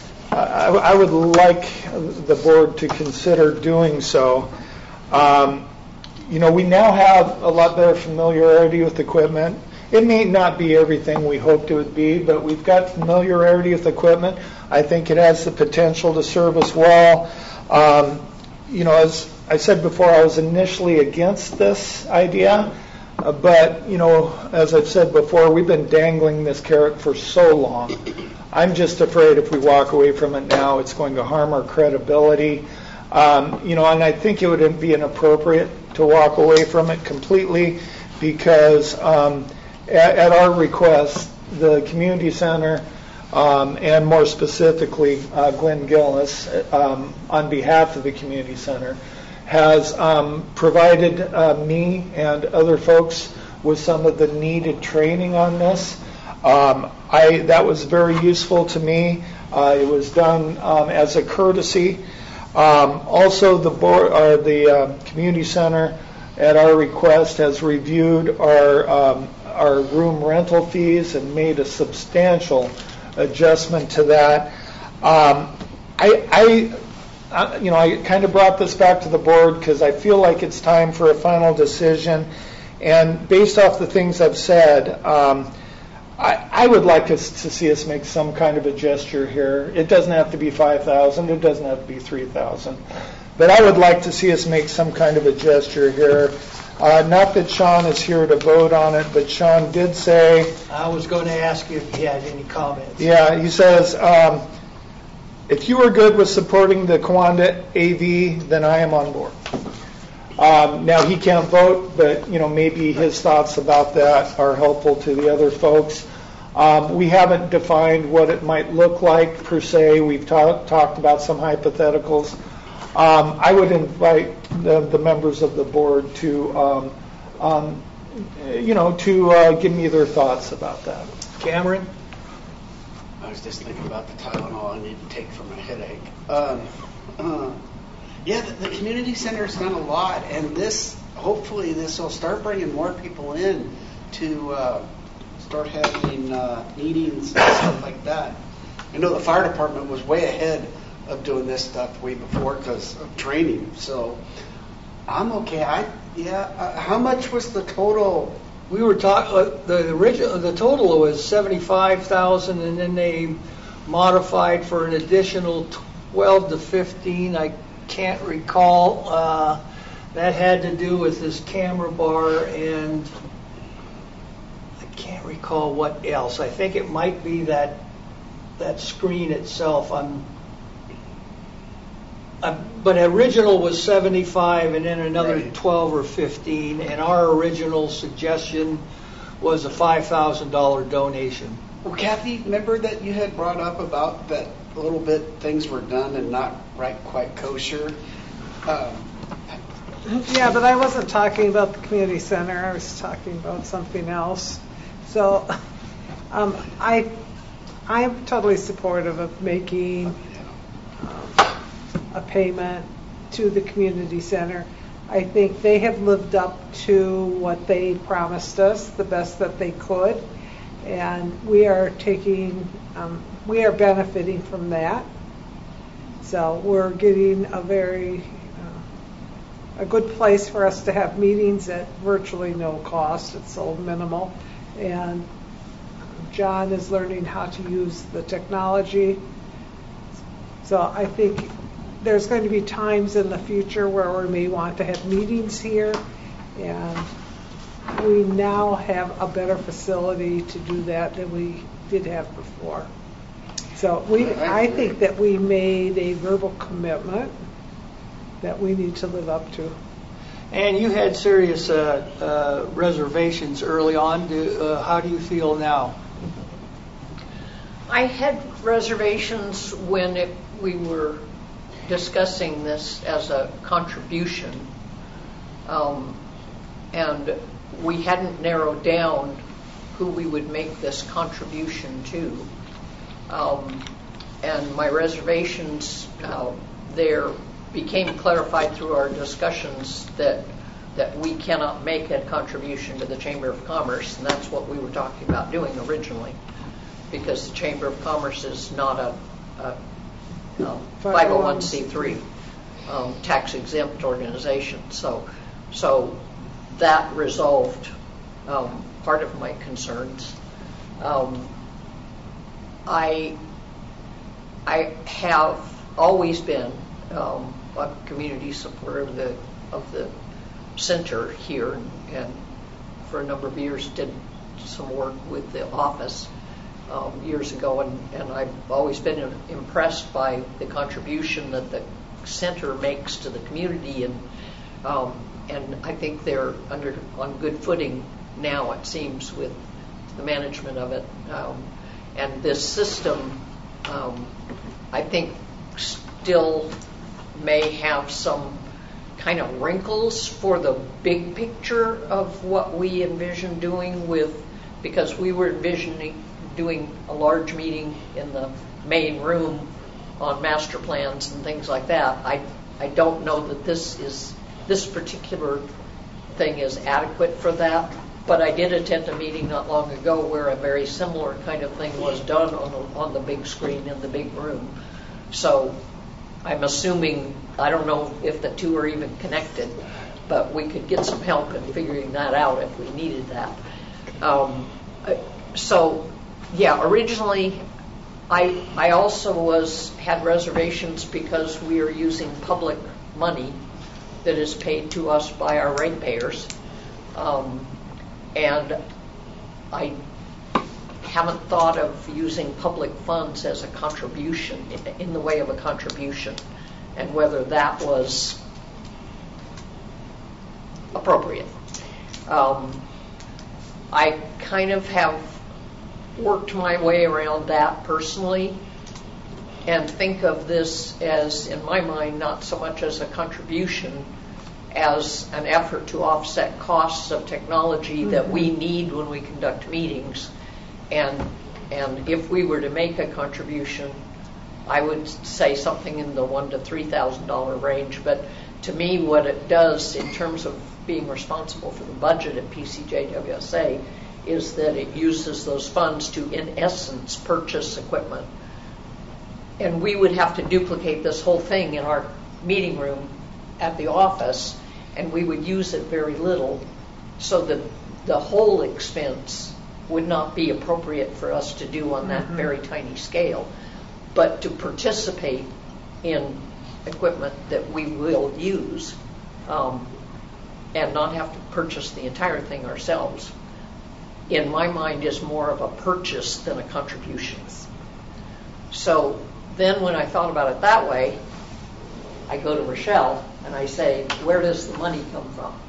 I, I would like the board to consider doing so. Um, you know, we now have a lot better familiarity with equipment. It may not be everything we hoped it would be, but we've got familiarity with equipment. I think it has the potential to serve us well. Um, you know, as I said before, I was initially against this idea, uh, but, you know, as I've said before, we've been dangling this carrot for so long. I'm just afraid if we walk away from it now, it's going to harm our credibility. Um, you know, and I think it would be inappropriate to walk away from it completely because um, at, at our request, the community center, um, and more specifically uh, Glenn Gillis, um, on behalf of the community center, has um, provided uh, me and other folks with some of the needed training on this. Um, I that was very useful to me. Uh, it was done um, as a courtesy. Um, also, the board, or the uh, community center, at our request, has reviewed our um, our room rental fees and made a substantial adjustment to that. Um, I, I, I, you know, I kind of brought this back to the board because I feel like it's time for a final decision. And based off the things I've said, um, I, I would like us to see us make some kind of a gesture here. It doesn't have to be five thousand. It doesn't have to be three thousand. But I would like to see us make some kind of a gesture here. Uh, not that Sean is here to vote on it, but Sean did say... I was going to ask you if he had any comments. Yeah, he says, um, if you are good with supporting the Kiowanda A V, then I am on board. Um, now, he can't vote, but, you know, maybe his thoughts about that are helpful to the other folks. Um, we haven't defined what it might look like, per se. We've ta- talked about some hypotheticals. Um, I would invite the, the members of the board to, um, um, you know, to uh, give me their thoughts about that. Cameron? I was just thinking about the Tylenol I need to take for my headache. Um, uh, yeah, the, the community center has done a lot, and this, hopefully, this will start bringing more people in to uh, start having uh, meetings and stuff like that. I know the fire department was way ahead of doing this stuff way before because of training. So I'm okay. I yeah. Uh, how much was the total? We were talking, uh, the original, the total was seventy-five thousand, and then they modified for an additional twelve to fifteen. I can't recall. Uh, that had to do with this camera bar, and I can't recall what else. I think it might be that that screen itself. I'm, I'm but original was seventy-five, and then another Right. twelve or fifteen, and our original suggestion was a five thousand dollars donation. Well, Kathy, remember that you had brought up about that a little bit things were done and not right quite kosher. Um, Yeah, but I wasn't talking about the community center. I was talking about something else. So um, I, I'm totally supportive of making um, a payment to the community center. I think they have lived up to what they promised us the best that they could, and we are taking, um, we are benefiting from that. So we're getting a very uh, a good place for us to have meetings at virtually no cost. It's so minimal, and John is learning how to use the technology. So I think there's going to be times in the future where we may want to have meetings here, and we now have a better facility to do that than we did have before. So we, I think that we made a verbal commitment that we need to live up to. And you had serious uh, uh, reservations early on. Do, uh, how do you feel now? I had reservations when it, we were discussing this as a contribution, um, and we hadn't narrowed down who we would make this contribution to. Um, and my reservations uh, there became clarified through our discussions that that we cannot make a contribution to the Chamber of Commerce, and that's what we were talking about doing originally, because the Chamber of Commerce is not a, a um, five oh one c three um, tax exempt organization. So, so that resolved um, part of my concerns. Um, I I have always been um, a community supporter of the of the center here, and, and for a number of years did some work with the office um, years ago, and, and I've always been impressed by the contribution that the center makes to the community, and um, and I think they're under on good footing now, it seems, with the management of it. Um, and this system, um, I think, still may have some kind of wrinkles for the big picture of what we envision doing with, because we were envisioning doing a large meeting in the main room on master plans and things like that. I I don't know that this is this particular thing is adequate for that, but I did attend a meeting not long ago where a very similar kind of thing was done on the, on the big screen in the big room. So I'm assuming, I don't know if the two are even connected, but we could get some help in figuring that out if we needed that. Um, so, yeah, originally I I also was had reservations because we are using public money that is paid to us by our ratepayers, um, and I haven't thought of using public funds as a contribution, in the way of a contribution, and whether that was appropriate. Um, I kind of have worked my way around that personally, and think of this as, in my mind, not so much as a contribution as an effort to offset costs of technology mm-hmm. that we need when we conduct meetings. And and if we were to make a contribution, I would say something in the one to three thousand dollar range. But to me, what it does in terms of being responsible for the budget at P C J W S A is that it uses those funds to, in essence, purchase equipment. And we would have to duplicate this whole thing in our meeting room at the office, and we would use it very little, so that the whole expense would not be appropriate for us to do on that mm-hmm. very tiny scale. But to participate in equipment that we will use um, and not have to purchase the entire thing ourselves, in my mind, is more of a purchase than a contribution. So then when I thought about it that way, I go to Rochelle and I say, where does the money come from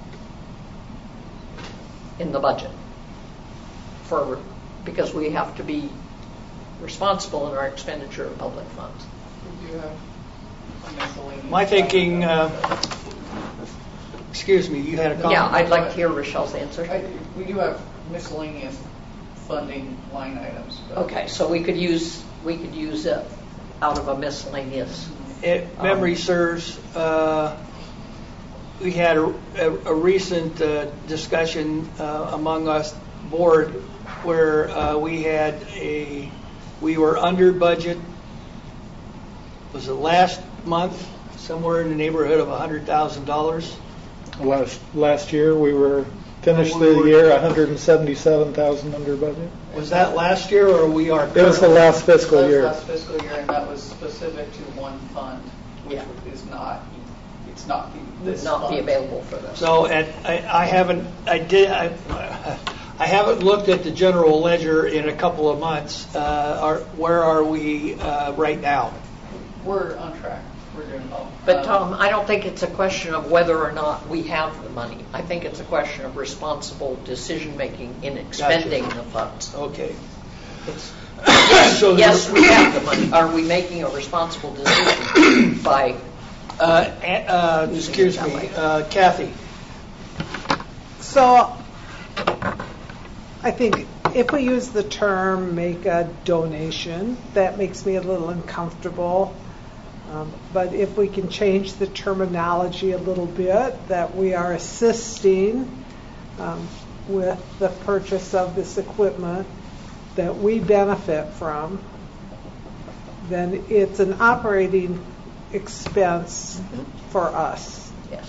in the budget? For, because we have to be responsible in our expenditure of public funds. We do have a miscellaneous. My thinking, uh, excuse me, you had a comment? Yeah, I'd like to hear Rochelle's answer. I, we do have miscellaneous funding line items. but- Okay, so we could use we could use it out of a miscellaneous. If memory Um, serves, uh, we had a, a, a recent uh, discussion uh, among us board where uh, we had a, we were under budget, was it last month, somewhere in the neighborhood of one hundred thousand dollars? Last last year we were finished We the were- year one hundred seventy-seven thousand under budget. Was that last year or we are? It was the last fiscal That's year. last fiscal year, and that was specific to one fund, which Yeah. is not, it's not the, Would this not be fund. available for this. So at, I, I haven't, I did, I, I haven't looked at the general ledger in a couple of months. Uh, are, where are we uh, right now? We're on track. We're doing well. But Um, Tom, I don't think it's a question of whether or not we have the money. I think it's a question of responsible decision making in expending the funds. Okay. It's, So yes, we have the money. Are we making a responsible decision by? Uh, a- uh, excuse that me, way. uh, Kathy. So I think if we use the term make a donation, that makes me a little uncomfortable. Um, But if we can change the terminology a little bit, that we are assisting um, with the purchase of this equipment that we benefit from, then it's an operating expense for us. Yes.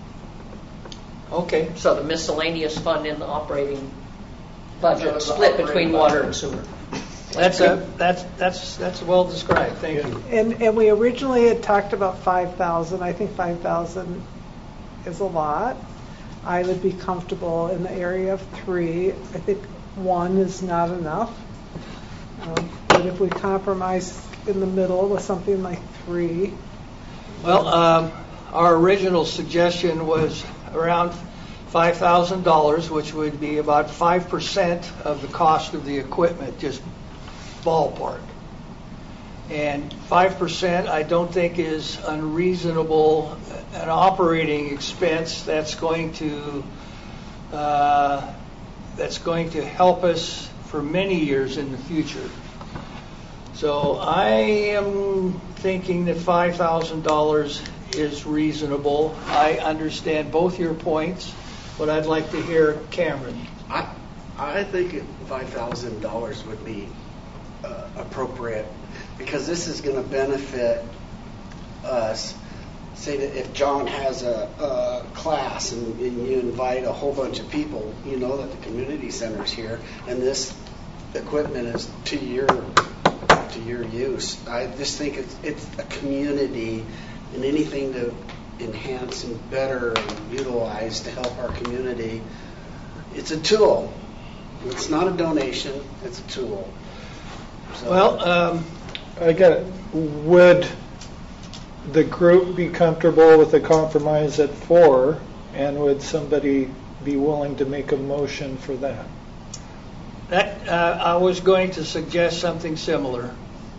Okay. So the miscellaneous fund in the operating So budget the split operating between budget. water and sewer. That's a, that's, that's, that's well described, thank you. And, and we originally had talked about five thousand. I think five thousand is a lot. I would be comfortable in the area of three. I think one is not enough. Um, But if we compromise in the middle with something like three, Well, um, our original suggestion was around five thousand dollars, which would be about five percent of the cost of the equipment, just ballpark. And five percent I don't think is unreasonable, an operating expense that's going to, uh, that's going to help us for many years in the future. So I am thinking that five thousand dollars is reasonable. I understand both your points, but I'd like to hear Cameron. I, I think five thousand dollars would be uh, appropriate, because this is going to benefit us. Say that if John has a, a class and, and you invite a whole bunch of people, you know that the community center's here, and this equipment is to your to your use. I just think it's, it's a community, and anything to enhance and better and utilize to help our community. It's a tool. It's not a donation. It's a tool. So, Well, um, I got it. Would the group be comfortable with a compromise at four, and would somebody be willing to make a motion for that? that uh, I was going to suggest something similar.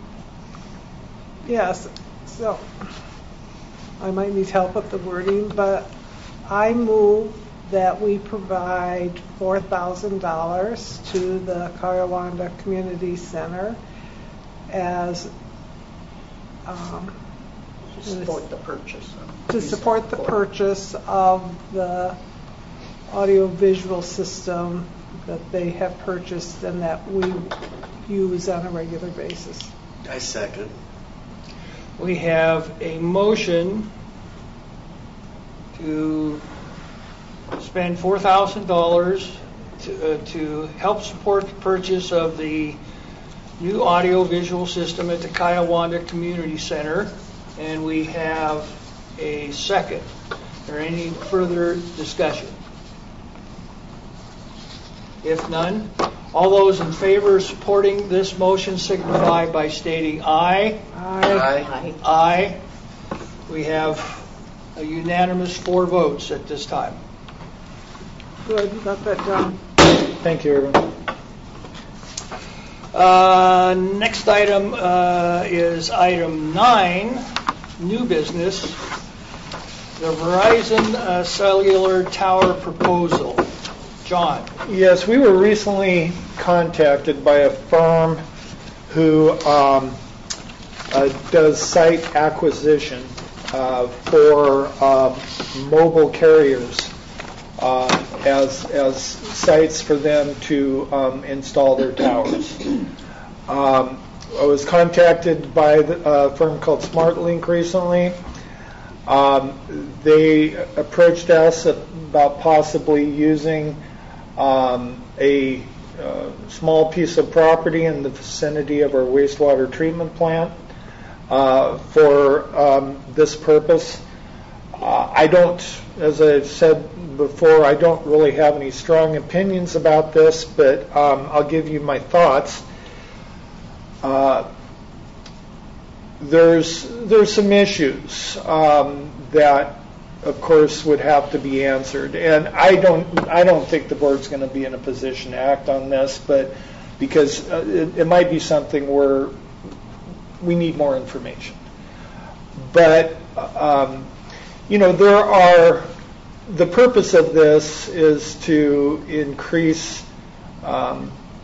yes. So I might need help with the wording, but I move that we provide four thousand dollars to the Karawanda Community Center as um, To support the purchase. of- to support the purchase of the audiovisual system that they have purchased and that we use on a regular basis. I second. We have a motion to spend four thousand dollars to, uh, to help support the purchase of the new audio-visual system at the Kiawanda Community Center, and we have a second. Is there any further discussion? If none, all those in favor of supporting this motion signify by stating aye. Aye. Aye. Aye. We have a unanimous four votes at this time. Good, got that done. Thank you, everyone. Uh, Next item uh, is item nine, new business, the Verizon uh, cellular tower proposal. John. Yes, we were recently contacted by a firm who um, uh, does site acquisition uh, for uh, mobile carriers uh, as as sites for them to um, install their towers. Um, I was contacted by the, a firm called SmartLink recently. Um, they approached us about possibly using um, a uh, small piece of property in the vicinity of our wastewater treatment plant uh, for um, this purpose. Uh, I don't, as I've said before, I don't really have any strong opinions about this, but um, I'll give you my thoughts. Uh, there's there's some issues um, that, of course, would have to be answered, and I don't I don't think the board's going to be in a position to act on this, but because uh, it, it might be something where we need more information. But um, you know, there are the purpose of this is to increase um,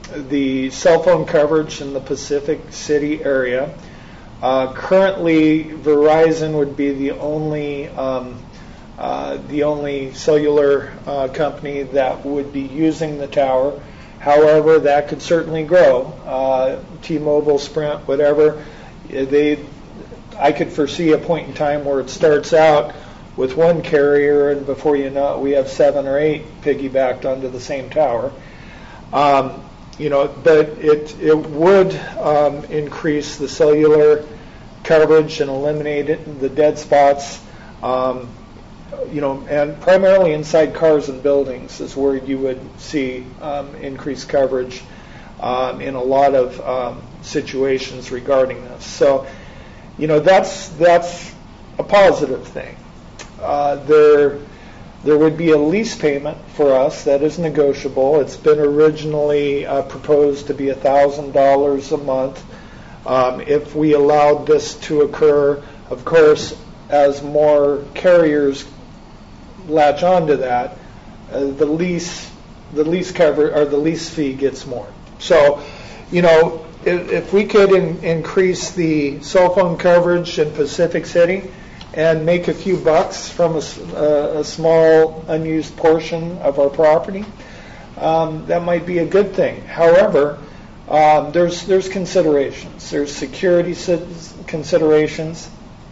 the cell phone coverage in the Pacific City area. Uh, currently, Verizon would be the only um, uh, the only cellular uh, company that would be using the tower. However, that could certainly grow. Uh, T-Mobile, Sprint, whatever. They, I could foresee a point in time where it starts out with one carrier, and before you know it, we have seven or eight piggybacked onto the same tower. Um, you know, but it it would um, increase the cellular coverage and eliminate it, the dead spots. Um, you know, and primarily inside cars and buildings is where you would see um, increased coverage um, in a lot of um, situations regarding this. So, you know, that's that's a positive thing. Uh, there, there would be a lease payment for us that is negotiable. It's been originally uh, proposed to be one thousand dollars a month. Um, if we allowed this to occur, of course, as more carriers latch onto that, uh, the lease, the lease cover or the lease fee gets more. So, you know, if, if we could in, increase the cell phone coverage in Pacific City and make a few bucks from a, a, a small unused portion of our property, um, that might be a good thing. However, um, there's there's considerations. There's security considerations.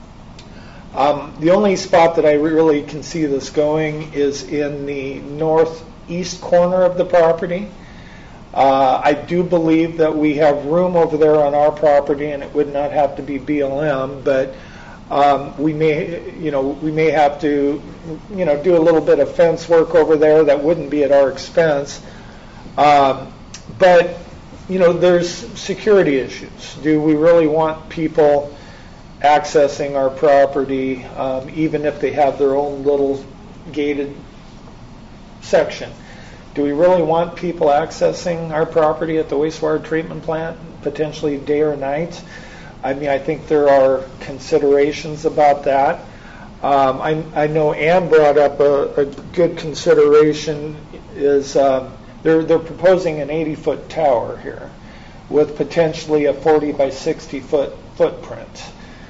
Um, the only spot that I really can see this going is in the northeast corner of the property. Uh, I do believe that we have room over there on our property, and it would not have to be B L M, but um, we may, you know, we may have to, you know, do a little bit of fence work over there. That wouldn't be at our expense. Um, but, you know, there's security issues. Do we really want people accessing our property, um, even if they have their own little gated section? Do we really want people accessing our property at the wastewater treatment plant, potentially day or night? I mean, I think there are considerations about that. Um, I, I know Ann brought up a, a good consideration is um, they're, they're proposing an eighty-foot tower here with potentially a forty by sixty foot footprint.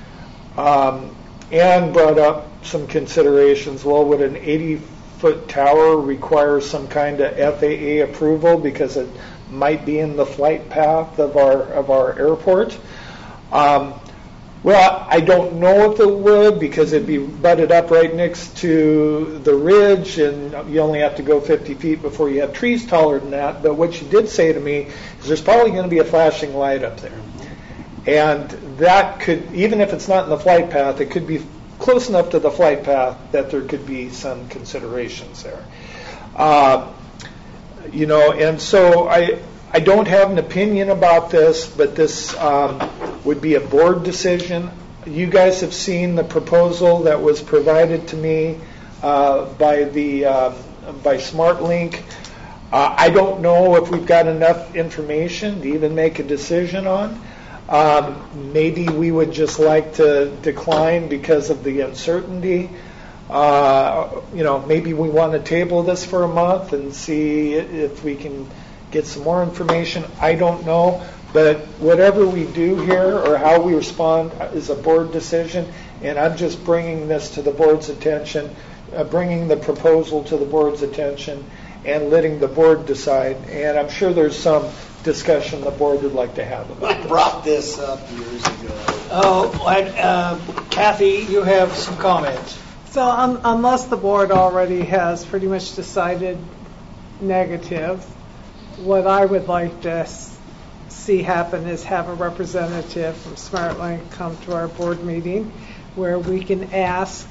Um, Ann brought up some considerations. Well, would an eighty-foot tower require some kind of F A A approval because it might be in the flight path of our of our airport? Um, well, I don't know if it would because it'd be butted up right next to the ridge, and you only have to go fifty feet before you have trees taller than that. But what she did say to me is there's probably going to be a flashing light up there. And that could, even if it's not in the flight path, it could be close enough to the flight path that there could be some considerations there. Uh, you know, and so I I don't have an opinion about this, but this um, would be a board decision. You guys have seen the proposal that was provided to me uh, by the um, by SmartLink. Uh, I don't know if we've got enough information to even make a decision on. Um, maybe we would just like to decline because of the uncertainty. Uh, you know, maybe we want to table this for a month and see if we can get some more information. I don't know. But whatever we do here or how we respond is a board decision, and I'm just bringing this to the board's attention, uh, bringing the proposal to the board's attention, and letting the board decide. And I'm sure there's some discussion the board would like to have about I this. brought this up years ago. Oh, I, uh, Kathy, you have some comments. So um, unless the board already has pretty much decided negative, what I would like to s- see happen is have a representative from SmartLink come to our board meeting where we can ask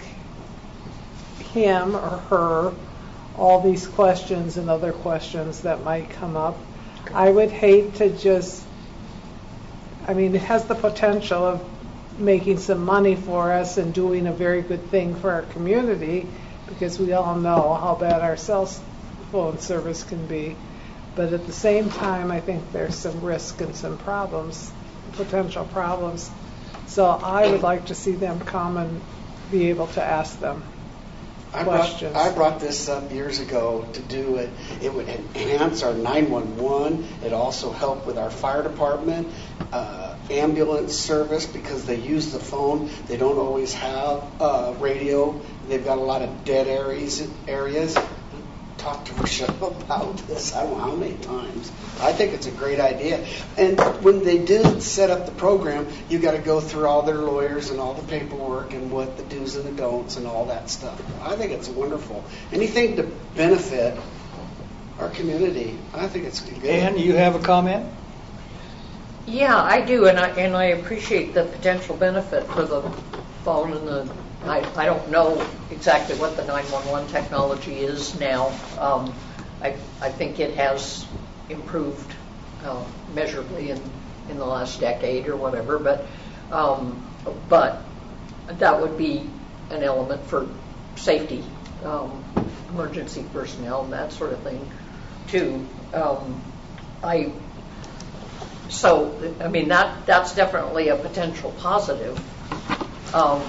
him or her all these questions and other questions that might come up. I would hate to just, I mean, it has the potential of making some money for us and doing a very good thing for our community because we all know how bad our cell phone service can be. But at the same time, I think there's some risk and some problems, potential problems. So I would like to see them come and be able to ask them. I brought, questions. I brought this up years ago to do it. It would enhance our nine one one. It also help with our fire department, uh, ambulance service, because they use the phone. They don't always have uh, radio. They've got a lot of dead areas. areas. Talked to Rochelle about this, I don't know how many times. I think it's a great idea. And when they do set up the program, you got to go through all their lawyers and all the paperwork and what the do's and the don'ts and all that stuff. I think it's wonderful. Anything to benefit our community, I think it's good. Ann, you have a comment? Yeah, I do, and I and I appreciate the potential benefit for the phone and the. I, I don't know exactly what the nine one one technology is now. Um, I I think it has improved uh, measurably in in the last decade or whatever, but um, but that would be an element for safety, um, emergency personnel, and that sort of thing too. Um, I. So, I mean, that that's definitely a potential positive. Um,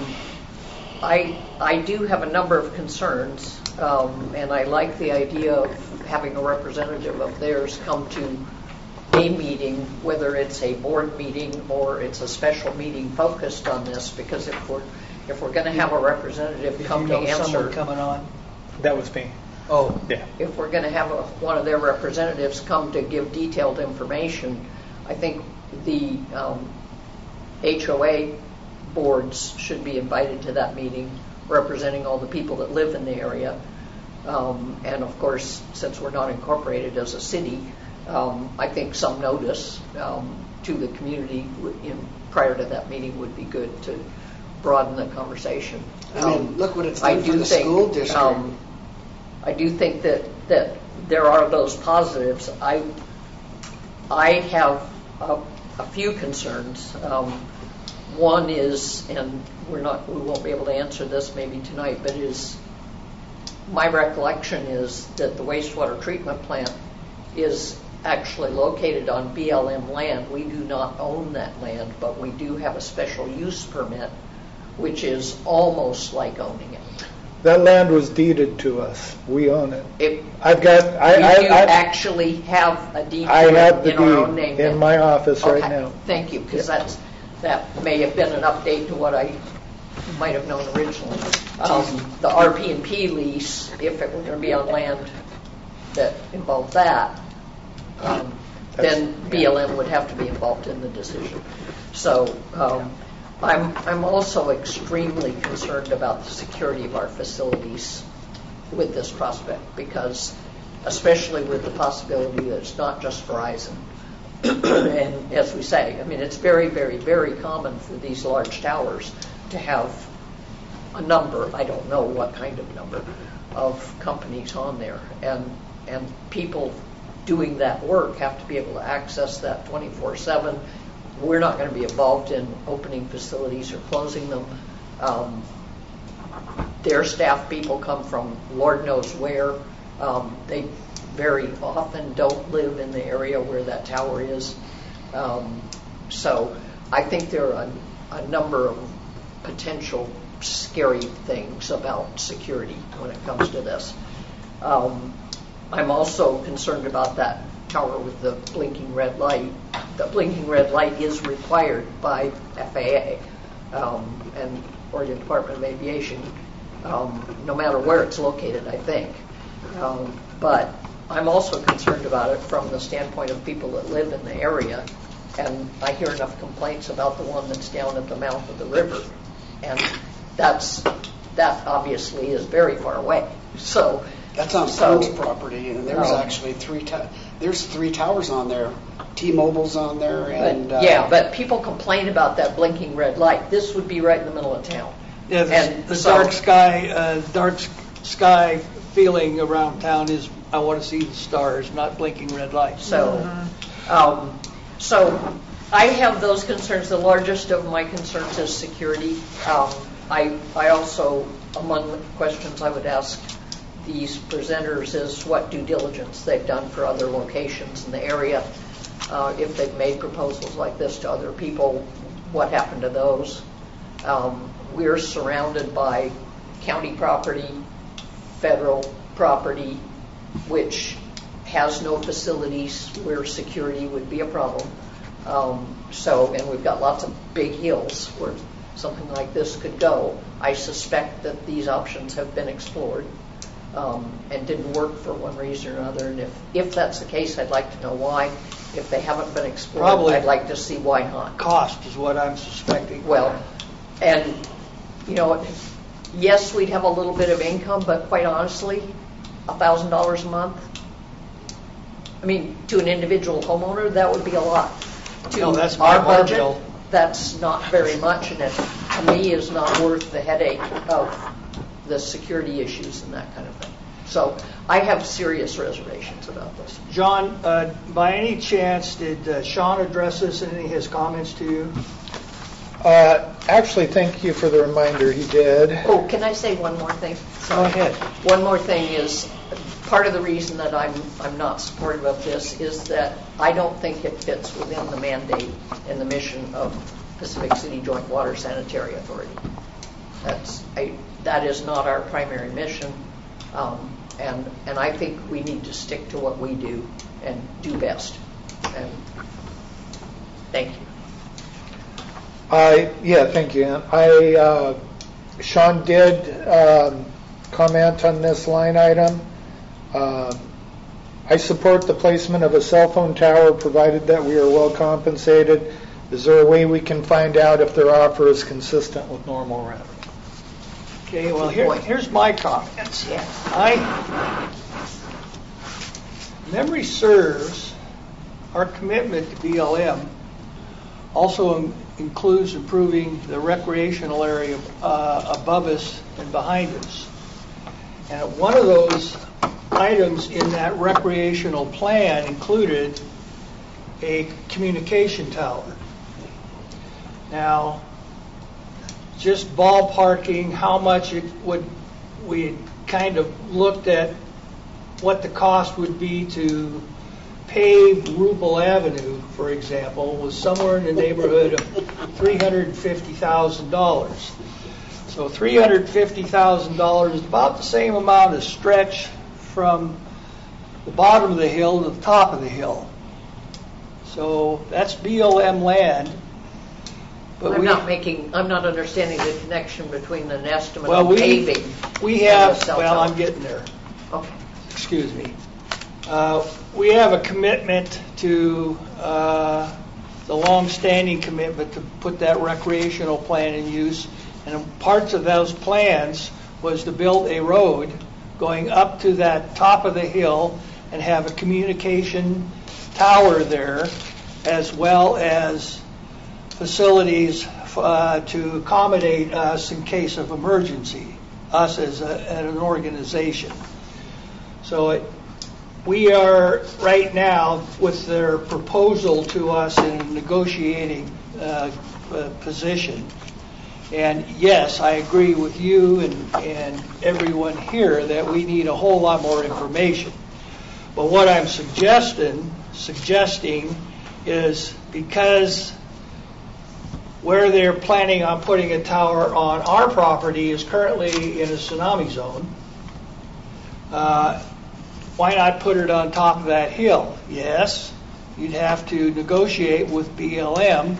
I I do have a number of concerns, um, and I like the idea of having a representative of theirs come to a meeting, whether it's a board meeting or it's a special meeting focused on this, because if we're if we're going to have a representative come you to know answer, someone coming on? That was me. Oh, Yeah. if we're going to have a, one of their representatives come to give detailed information, I think the um, H O A boards should be invited to that meeting, representing all the people that live in the area. Um, and of course, since we're not incorporated as a city, um, I think some notice um, to the community in, prior to that meeting would be good to broaden the conversation. I mean, Um, look what it's I done for do the think, school district. um, I do think that, that there are those positives. I I have a, a few concerns. Um, one is, and we're not, we won't be able to answer this maybe tonight, but is my recollection is that the wastewater treatment plant is actually located on B L M land. We do not own that land, but we do have a special use permit, which is almost like owning it. That land was deeded to us. We own it. It, I've got, I, you I, do I, actually have a deed I to have it the in our own deed name. in then. my office right Okay, now. thank you, because that's, that may have been an update to what I might have known originally. Um, the R P and P lease, if it were going to be on land that involved that, um, then B L M would have to be involved in the decision. So um, I'm I'm also extremely concerned about the security of our facilities with this prospect, because especially with the possibility that it's not just Verizon. And as we say, I mean, it's very, very, very common for these large towers to have a number, I don't know what kind of number, of companies on there. And and people doing that work have to be able to access that twenty-four seven. We're not going to be involved in opening facilities or closing them. Um, their staff people come from Lord knows where. Um, they very often don't live in the area where that tower is. Um, so I think there are a, a number of potential scary things about security when it comes to this. Um, I'm also concerned about that tower with the blinking red light. The blinking red light is required by F A A um, and Oregon Department of Aviation, um, no matter where it's located, I think. Um, but I'm also concerned about it from the standpoint of people that live in the area, and I hear enough complaints about the one that's down at the mouth of the river, and that's that obviously is very far away. So That's on so, Fern's property, and there's um, actually three to- there's three towers on there. T-Mobile's on there, and but, uh, yeah, but people complain about that blinking red light. This would be right in the middle of town. Yeah, the, And the so- dark sky, uh, dark s- sky feeling around town is, I want to see the stars, not blinking red lights. So, um, so I have those concerns. The largest of my concerns is security. Um, I, I also, among the questions I would ask these presenters is what due diligence they've done for other locations in the area. Uh, if they've made proposals like this to other people, what happened to those? Um, we're surrounded by county property, federal property, which has no facilities where security would be a problem. Um, so, and we've got lots of big hills where something like this could go. I suspect that these options have been explored um, and didn't work for one reason or another. And if, if that's the case, I'd like to know why. If they haven't been explored, Probably I'd like to see why not. Cost is what I'm suspecting. Well, and, you know, yes, we'd have a little bit of income, but quite honestly, one thousand dollars a month, I mean, to an individual homeowner, that would be a lot. To No, that's my our water budget, bill. that's not very much, and it, to me, is not worth the headache of the security issues and that kind of thing. So I have serious reservations about this. John, uh, by any chance, did uh, Sean address this in any of his comments to you? Uh, actually, thank you for the reminder. He did. Oh, can I say one more thing? Go ahead. One more thing is, part of the reason that I'm I'm not supportive of this is that I don't think it fits within the mandate and the mission of Pacific City Joint Water Sanitary Authority. That's I, that is not our primary mission, um, and and I think we need to stick to what we do and do best. And thank you. I yeah, thank you, Ann. I uh, Sean did um, comment on this line item. Uh, I support the placement of a cell phone tower, provided that we are well compensated. Is there a way we can find out if their offer is consistent with normal rent? Okay, well, here, here's my comments. Yeah. I, memory serves, our commitment to B L M also in- includes improving the recreational area uh, above us and behind us. And one of those items in that recreational plan included a communication tower. Now, just ballparking how much it would, we had kind of looked at what the cost would be to pave Rupel Avenue, for example, was somewhere in the neighborhood of three hundred fifty thousand dollars. So three hundred fifty thousand dollars is about the same amount as stretch from the bottom of the hill to the top of the hill. So that's B L M land. But I'm we, not making, I'm not understanding the connection between an estimate well, of we, paving. we and have, the cell well, tower. I'm getting there. Okay. Excuse me. Uh, we have a commitment to, uh, the long-standing commitment to put that recreational plan in use. And parts of those plans was to build a road going up to that top of the hill and have a communication tower there, as well as facilities uh, to accommodate us in case of emergency, us as, a, as an organization. So it, we are right now with their proposal to us in a negotiating uh, uh, position. And yes, I agree with you and, and everyone here that we need a whole lot more information. But what I'm suggesting, suggesting is because where they're planning on putting a tower on our property is currently in a tsunami zone, uh, why not put it on top of that hill? Yes, you'd have to negotiate with B L M.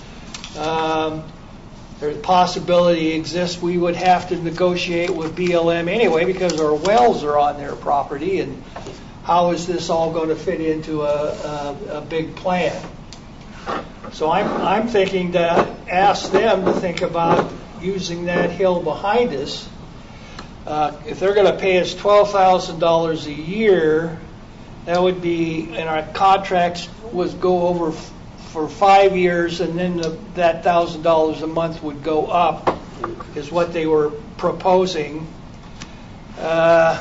Um, there's a possibility exists we would have to negotiate with B L M anyway because our wells are on their property, and how is this all going to fit into a, a, a big plan? So I'm, I'm thinking to ask them to think about using that hill behind us. Uh, if they're going to pay us twelve thousand dollars a year, that would be, and our contracts would go over f- for five years, and then the, that one thousand dollars a month would go up, is what they were proposing. Uh,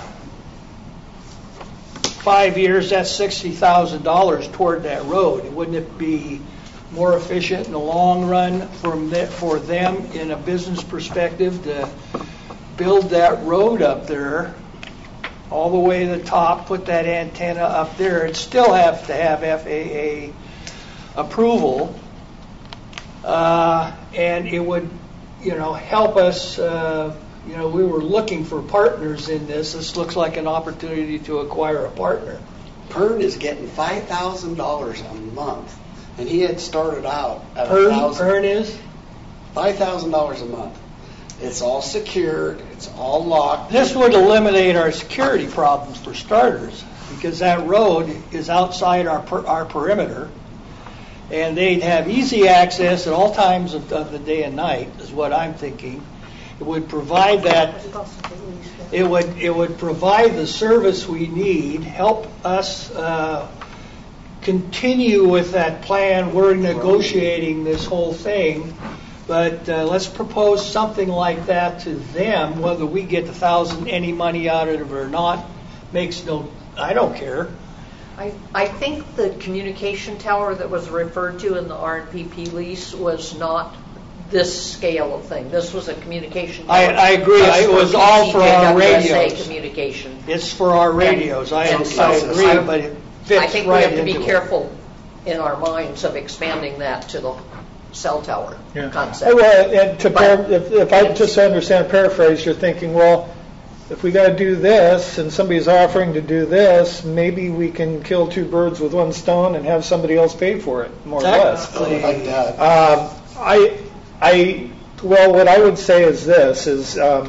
five years, that's sixty thousand dollars toward that road. Wouldn't it be more efficient in the long run from the, for them in a business perspective to build that road up there all the way to the top, put that antenna up there, and still have to have F A A approval, uh, and it would, you know, help us uh, you know, we were looking for partners in this. This looks like an opportunity to acquire a partner. Pern is getting five thousand dollars a month, and he had started out at a Pern, thousand. Pern is? Five thousand dollars a month. It's all secured. It's all locked. This would eliminate our security problems for starters, because that road is outside our per, our perimeter, and they'd have easy access at all times of, of the day and night, is what I'm thinking. It would provide that. It would it would provide the service we need, help us uh, continue with that plan. We're negotiating this whole thing, but uh, let's propose something like that to them. Whether we get the thousand any money out of it or not makes no. I don't care. I, I think the communication tower that was referred to in the R and P P lease was not this scale of thing. This was a communication tower. I, I agree. just It was for all for our P C J W S A radios. communication. It's for our radios. I, And I so agree, I- but it fits I think right we have to be into it. careful in our minds of expanding that to the cell tower Yeah. concept. Uh, Well, and to, par- But if, if I it's- just understand, paraphrase, you're thinking, well, if we got to do this and somebody's offering to do this, maybe we can kill two birds with one stone and have somebody else pay for it, more or less. Exactly. Like that. Um, I, I, well, what I would say is this: is um,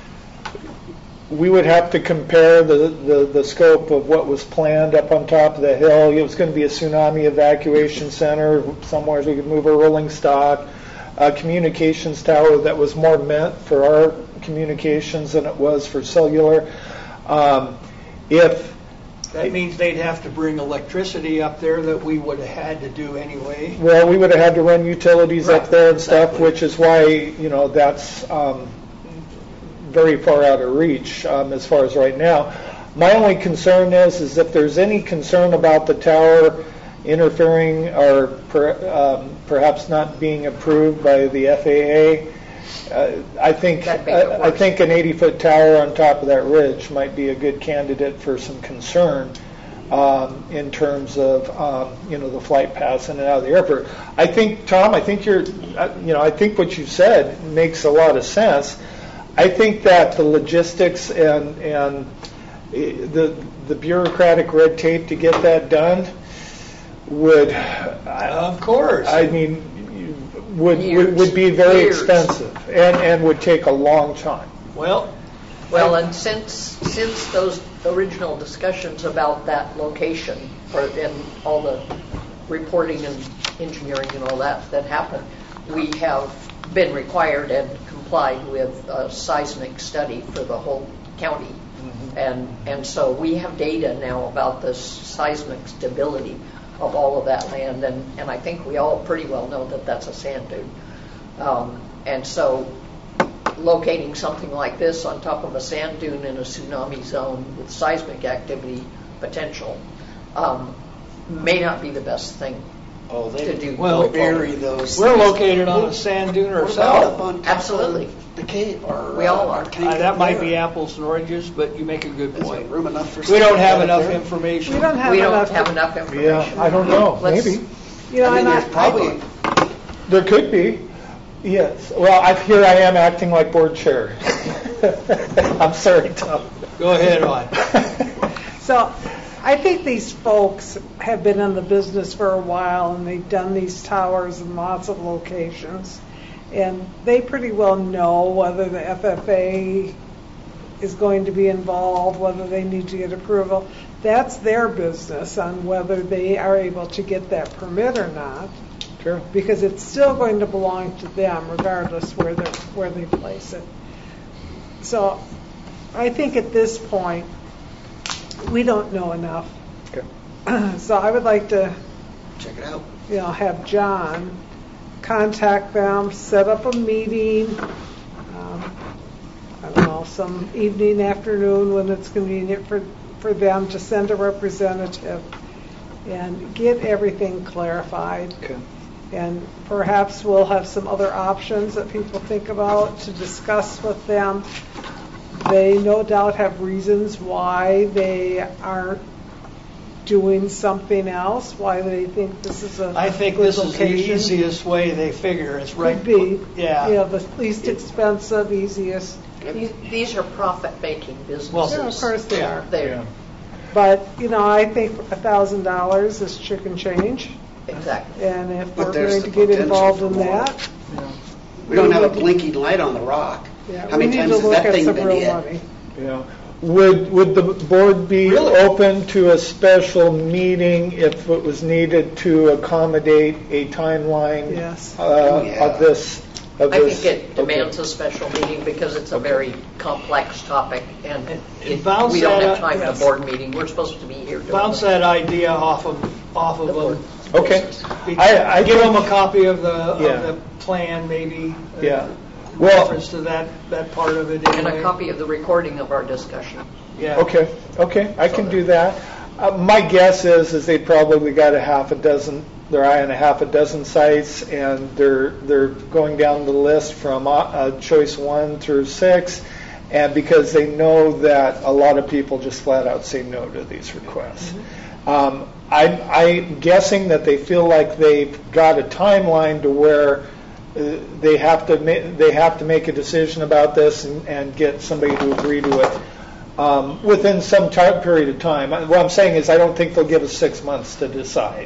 we would have to compare the, the, the scope of what was planned up on top of the hill. It was going to be a tsunami evacuation center. Somewhere we could move a rolling stock, a communications tower that was more meant for our communications than it was for cellular. Um, if That means they'd have to bring electricity up there that we would have had to do anyway. Well, we would have had to run utilities up Right, there and stuff, exactly. which is why, you know, that's um, very far out of reach um, as far as right now. My only concern is, is if there's any concern about the tower interfering or per, um, perhaps not being approved by the F A A, uh, I think That'd make it I, I worse. think an eighty-foot tower on top of that ridge might be a good candidate for some concern. Um, in terms of um, you know, the flight paths in and out of the airport. I think, Tom, I think you're uh, you know I think what you said makes a lot of sense. I think that the logistics and and the the bureaucratic red tape to get that done would Of course. I mean would Years. would, would be very Years. expensive and and would take a long time. Well, Well, and since since those original discussions about that location or, and all the reporting and engineering and all that that happened, we have been required and complied with a seismic study for the whole county. Mm-hmm. And and so we have data now about the seismic stability of all of that land, and, and I think we all pretty well know that that's a sand dune. Um, and so locating something like this on top of a sand dune in a tsunami zone with seismic activity potential um, may not be the best thing Oh, they to do. Well, going forward. bury those. we're things. located on a sand dune What about up ourselves. on top Absolutely. of the cave? Or, We all uh, are. Arcane Uh, that might be there? apples and oranges, but you make a good Is there point. room enough for? We don't something have like enough that? information. We don't have We don't enough. have to- enough information. Yeah, I don't know. Let's- Maybe. You know, I mean, and there's I, probably. There could be, yes. Well, I, here I am acting like board chair. I'm sorry, Tom. Go ahead on. so I think these folks have been in the business for a while, and they've done these towers in lots of locations, and they pretty well know whether the F F A is going to be involved, whether they need to get approval. That's their business on whether they are able to get that permit or not, Sure. because it's still going to belong to them regardless where they where they place it. So I think at this point we don't know enough. Okay. So I would like to, Check it out. you know, have John contact them, set up a meeting. Um, I don't know, some evening, afternoon when it's convenient for for them to send a representative and get everything clarified. Okay. And perhaps we'll have some other options that people think about to discuss with them. They no doubt have reasons why they aren't doing something else, why they think this is a I think good this is the location. easiest way they figure. It's right. Could be. Yeah. You know, the least expensive, easiest. These, these are profit-making businesses. Well, Yeah, of course they are. They're, Yeah. But, you know, I think a thousand dollars is chicken change, exactly. and if But we're there's going the to get potential involved for in more. that, We don't have a We need to- blinking light on the rock. yeah, How we many need times to has look that at thing some been real hit? money. Yeah. Would, would the board be Really? open to a special meeting if it was needed to accommodate a timeline Yes. uh, Oh, yeah. of this? Of I this? think it demands Okay. a special meeting because it's a very complex topic, and And- it- and bounce we don't that have up- time in a yes. board meeting. We're supposed to be here doing Bounce it. that idea off of, off of The board. them. Okay. I, I Give them a think- copy of the, Yeah. of the plan, maybe. uh, Yeah. Well- Reference to that, that part of it And anyway. a copy of the recording of our discussion. Yeah. Okay, okay, I can do that. Uh, My guess is, is they probably got a half a dozen, their eye on a half a dozen sites, and they're, they're going down the list from uh, uh, choice one through six, and because they know that a lot of people just flat out say no to these requests. Um, I'm, I'm guessing that they feel like they've got a timeline to where uh, they have to ma- they have to make a decision about this and, and get somebody to agree to it um, within some time period of time. What I'm saying is I don't think they'll give us six months to decide,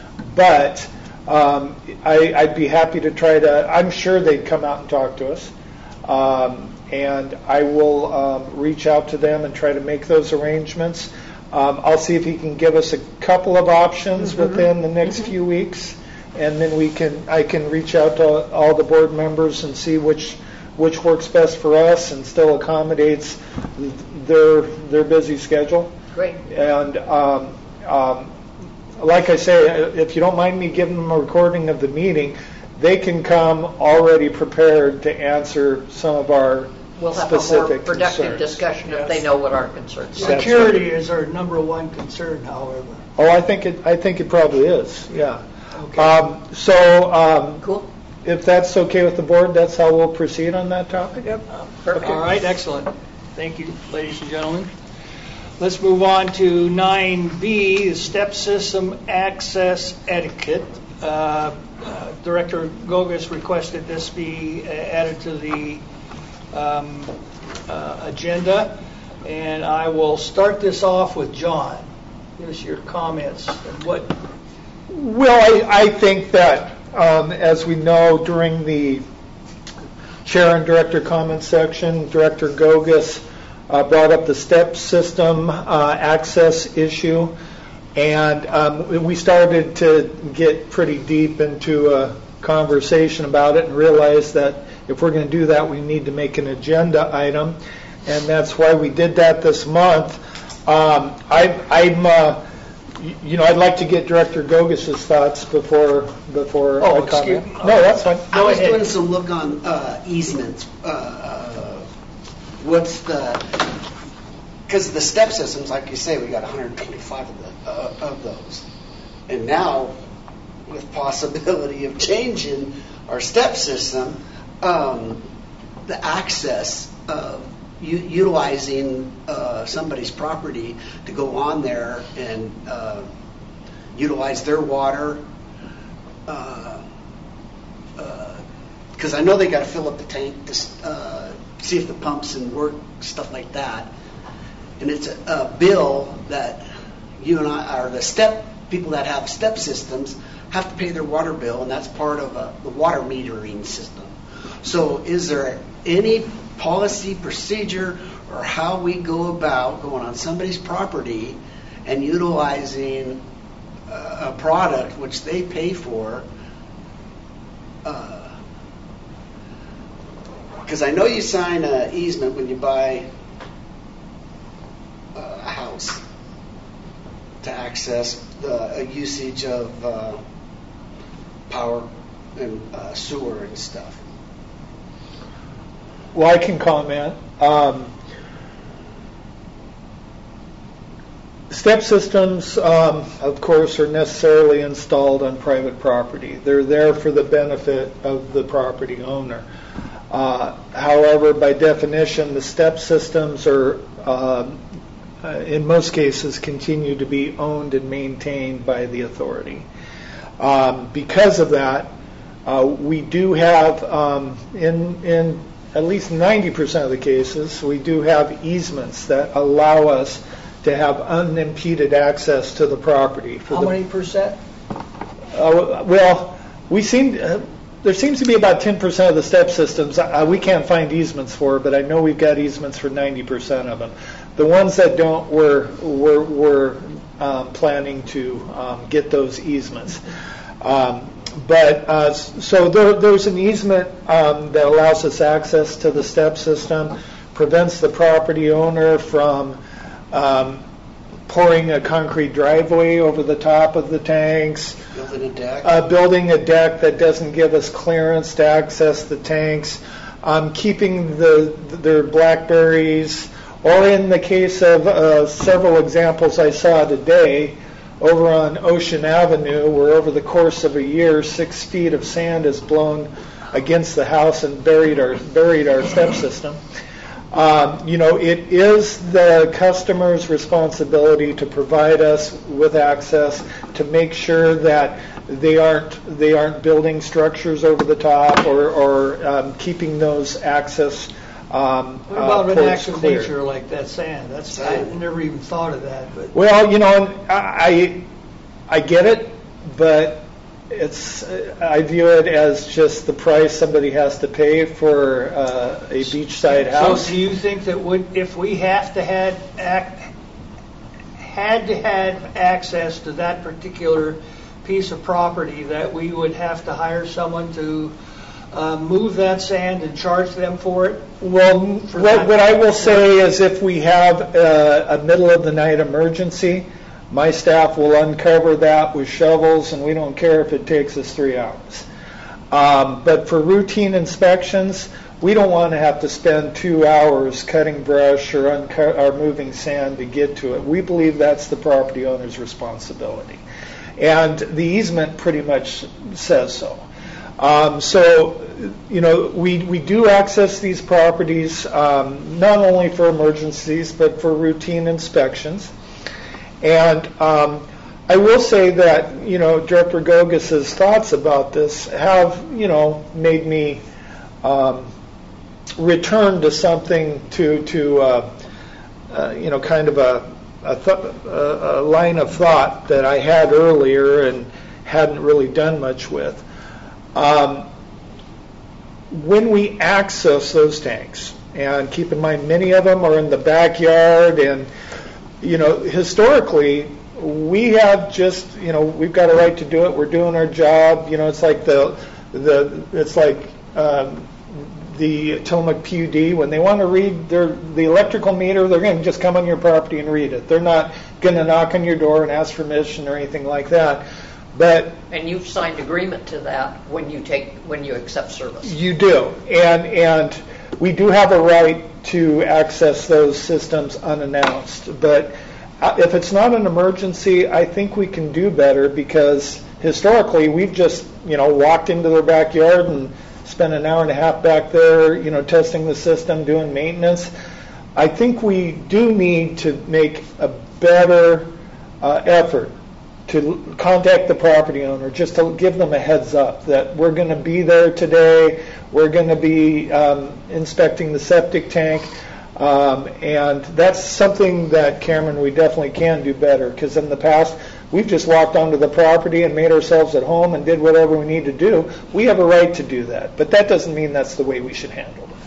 but um, I, I'd be happy to try to. I'm sure they'd come out and talk to us, um, and I will um, reach out to them and try to make those arrangements. Um, I'll see if he can give us a couple of options within the next few weeks, and then we can I can reach out to all the board members and see which which works best for us and still accommodates their their busy schedule. Great. And um, um, like I say, if you don't mind me giving them a recording of the meeting, they can come already prepared to answer some of our We'll have a more specific productive concerns. discussion if Yes. they know what our concerns are. That's Security is our number one concern, however. Oh, I think it. I think it probably is. Yeah. Okay. Um, so, um, Cool. if that's okay with the board, that's how we'll proceed on that topic. Yep. Perfect. All right, excellent. Thank you, ladies and gentlemen. Let's move on to nine B, the step system access etiquette. Uh, uh, Director Gogus requested this be uh, added to the um, uh, agenda, and I will start this off with John. Give us your comments and what. Well, I, I think that, um, as we know, during the chair and director comment section, Director Gogus uh, brought up the step system uh, access issue, and um, we started to get pretty deep into a conversation about it and realized that if we're going to do that, we need to make an agenda item, and that's why we did that this month. Um, I, I'm, uh, y- you know, I'd like to get Director Gogus's thoughts before before Oh, I comment. excuse- No, that's fine. I was ahead. doing some look on uh, easements. Uh, uh, what's the, because the step systems, like you say, we got one hundred twenty-five of, the, uh, of those. And now, with possibility of changing our step system, um, the access of u- utilizing uh, somebody's property to go on there and uh, utilize their water, because I know they got to fill up the tank to uh, see if the pumps and work, stuff like that. And it's a, a bill that you and I, or the step people that have step systems, have to pay their water bill, and that's part of uh, the water metering system. So, is there any policy, procedure, or how we go about going on somebody's property and utilizing uh, a product which they pay for? Because I know you sign an easement when you buy uh, a house to access the a usage of uh, power and uh, sewer and stuff. Well, I can comment. Um, step systems, um, of course, are necessarily installed on private property. They're there for the benefit of the property owner. Uh, however, by definition, the step systems are, um, uh, in most cases, continue to be owned and maintained by the authority. Um, because of that, uh, we do have um, in in at least ninety percent of the cases, we do have easements that allow us to have unimpeded access to the property. For How the, many percent? Uh, well, we seem uh, there seems to be about ten percent of the step systems uh, we can't find easements for, but I know we've got easements for ninety percent of them. The ones that don't, we're we're, we're um, planning to um, get those easements. Um, but uh, so there, there's an easement um, that allows us access to the step system, prevents the property owner from um, pouring a concrete driveway over the top of the tanks, Building a deck. uh, building a deck that doesn't give us clearance to access the tanks, um, keeping the their blackberries, or in the case of uh, several examples I saw today, over on Ocean Avenue, where over the course of a year, six feet of sand is blown against the house and buried our buried our step system. Um, you know, it is the customer's responsibility to provide us with access, to make sure that they aren't they aren't building structures over the top or, or um, keeping those access um, What about uh, an ports act of clear. nature like that sand? That's I never even thought of that. But Well, you know, and I I get it, but it's I view it as just the price somebody has to pay for uh, a beachside house. So do you think that would, if we have to had act, had to have access to that particular piece of property, that we would have to hire someone to uh, move that sand and charge them for it? Well, what, that- what I will say is if we have uh, a middle of the night emergency, my staff will uncover that with shovels, and we don't care if it takes us three hours. Um, but for routine inspections, we don't want to have to spend two hours cutting brush or, unco- or moving sand to get to it. We believe that's the property owner's responsibility. And the easement pretty much says so. Um, so, you know, we, we do access these properties um, not only for emergencies, but for routine inspections. And um, I will say that, you know, Director Gogus's thoughts about this have, you know, made me um, return to something, to, to uh, uh, you know, kind of a, a, th- a, a line of thought that I had earlier and hadn't really done much with. Um, when we access those tanks, and keep in mind many of them are in the backyard, and you know, historically, we have just, you know, we've got a right to do it. We're doing our job. You know, it's like the, the, it's like um, the Tillamook P U D. When they want to read their the electrical meter, they're going to just come on your property and read it. They're not going to knock on your door and ask permission or anything like that. But And you've signed agreement to that when you take, when you accept service. you do, and and we do have a right to access those systems unannounced. But uh, if it's not an emergency, I think we can do better, because historically we've just, you know, walked into their backyard and spent an hour and a half back there, you know, testing the system, doing maintenance. I think we do need to make a better uh, effort to contact the property owner, just to give them a heads up that we're going to be there today, we're going to be um, inspecting the septic tank, um, and that's something that, Cameron, we definitely can do better, because in the past, we've just walked onto the property and made ourselves at home and did whatever we need to do. We have a right to do that, but that doesn't mean that's the way we should handle that.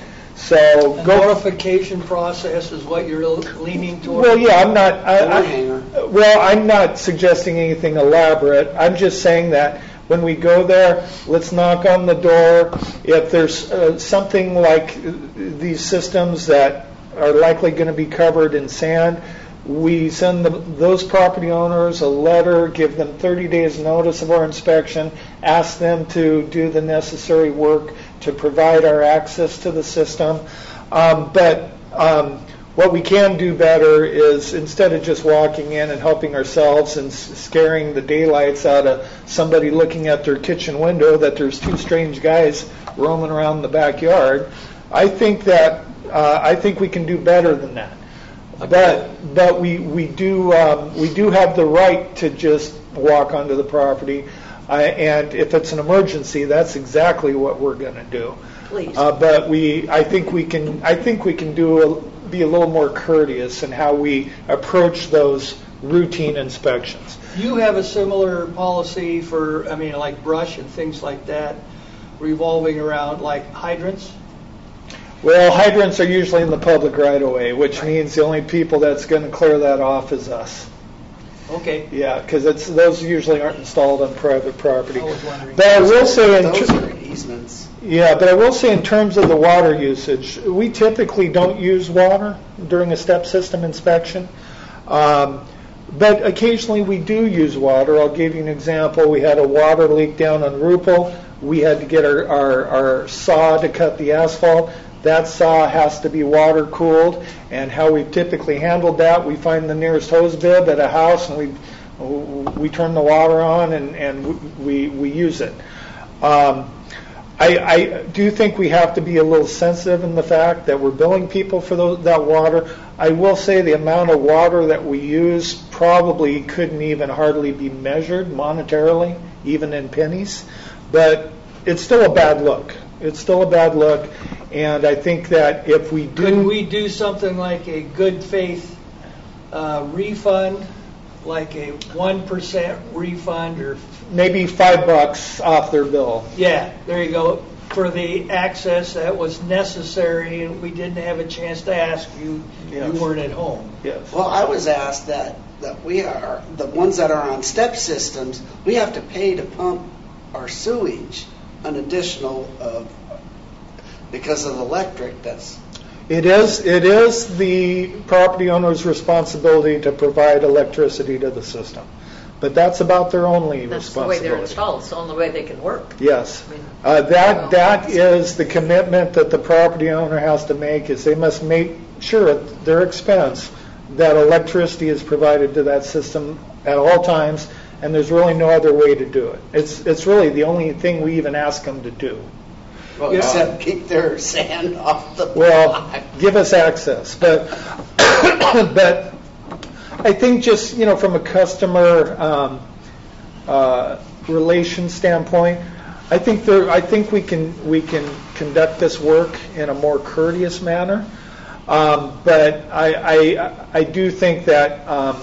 So The go. notification process is what you're leaning toward? Well, yeah, I'm not. I, Door I, hanger. well, I'm not suggesting anything elaborate. I'm just saying that when we go there, let's knock on the door. If there's uh, something like these systems that are likely going to be covered in sand, we send the, those property owners a letter, give them thirty days notice of our inspection, ask them to do the necessary work to provide our access to the system. Um, but um, what we can do better is, instead of just walking in and helping ourselves and s- scaring the daylights out of somebody looking at their kitchen window that there's two strange guys roaming around the backyard, I think that uh, I think we can do better than that. But but we we do um, we do have the right to just walk onto the property, uh, and if it's an emergency, that's exactly what we're going to do. Please. Uh, but we, I think we can, I think we can do a, be a little more courteous in how we approach those routine inspections. You have a similar policy for, I mean, like brush and things like that, revolving around like hydrants? Well, hydrants are usually in the public right of way, which means the only people that's going to clear that off is us. Okay. Yeah, because it's those usually aren't installed on private property. I was wondering. But I will say, in Those ter- are easements. yeah, but I will say in terms of the water usage, we typically don't use water during a step system inspection. Um, but occasionally we do use water. I'll give you an example. We had a water leak down on Rupel. We had to get our, our, our saw to cut the asphalt. That saw has to be water cooled, and how we typically handled that, we find the nearest hose bib at a house, and we we turn the water on, and, and we we use it. Um, I, I do think we have to be a little sensitive in the fact that we're billing people for those, that water. I will say the amount of water that we use probably couldn't even hardly be measured monetarily, even in pennies, but it's still a bad look. It's still a bad look, and I think that if we do... Could we do something like a good faith uh, refund, like a one percent refund or... Maybe five bucks off their bill. Yeah, there you go. For the access that was necessary, and we didn't have a chance to ask you, Yes. you weren't at home. Yes. Well, I was asked that, that we are, the ones that are on step systems, we have to pay to pump our sewage an additional of, because of the electric, that's, It is, it is the property owner's responsibility to provide electricity to the system. But that's about their only That's the way responsibility. they're installed. It's the only way they can work. Yes. I mean, Uh, that, well, that is the commitment that the property owner has to make, is they must make sure at their expense that electricity is provided to that system at all times, and there's really no other way to do it. It's, it's really the only thing we even ask them to do. well, except keep their sand off the Well, block. give us access, but, but I think just, you know, from a customer um, uh, relation standpoint, I think there, I think we can, we can conduct this work in a more courteous manner. Um, but I, I, I do think that um,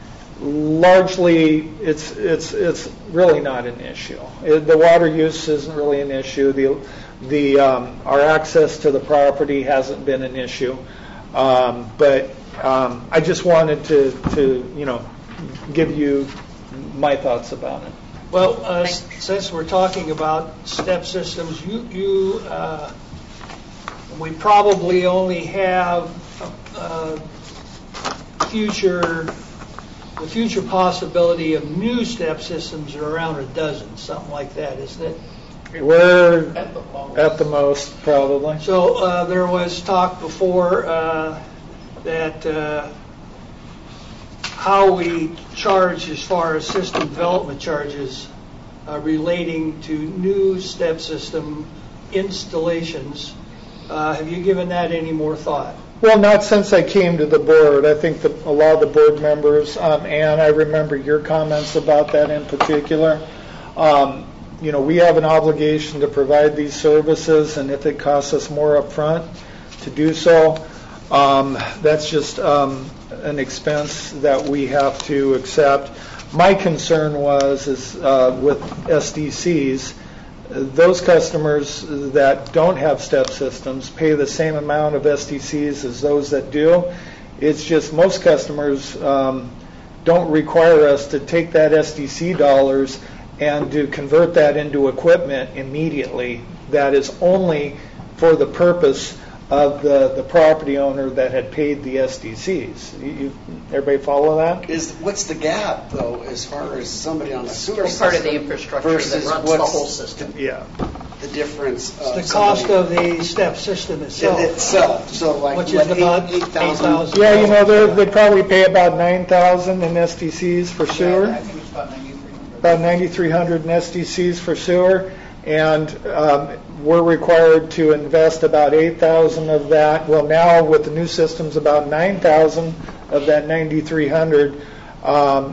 largely it's, it's, it's really not an issue. It, the water use isn't really an issue. The, the, um, our access to the property hasn't been an issue. Um, but um, I just wanted to, to, you know, give you my thoughts about it. Well, uh, s- since we're talking about step systems, you, you, uh, we probably only have uh, future, the future possibility of new step systems are around a dozen, something like that, isn't it? We're At the most. at the most, probably. So uh, there was talk before uh, that uh, how we charge as far as system development charges uh, relating to new step system installations. Uh, have you given that any more thought? Well, not since I came to the board. I think that a lot of the board members, um, Ann, I remember your comments about that in particular. Um, you know, we have an obligation to provide these services, and if it costs us more up front to do so, um, that's just um, an expense that we have to accept. My concern was is uh, with S D Cs, those customers that don't have step systems pay the same amount of S D Cs as those that do. It's just most customers um, don't require us to take that S D C dollars and to convert that into equipment immediately. That is only for the purpose of the, the property owner that had paid the S D Cs. You, you, everybody follow that? Is, what's the gap, though, as far as somebody on a sewer Still part of the system infrastructure that versus runs the what's whole system. Yeah. the difference of The cost somebody- of the step system in itself. itself, so like, Which what, is about eight, eight thousand? eight thousand. Yeah, you know, they're- they probably pay about nine thousand in S D Cs for sewer. I think it's about ninety-three hundred. About ninety-three hundred in S D Cs for sewer, and um, we're required to invest about eight thousand of that. Well, now with the new systems, about nine thousand of that ninety-three hundred um,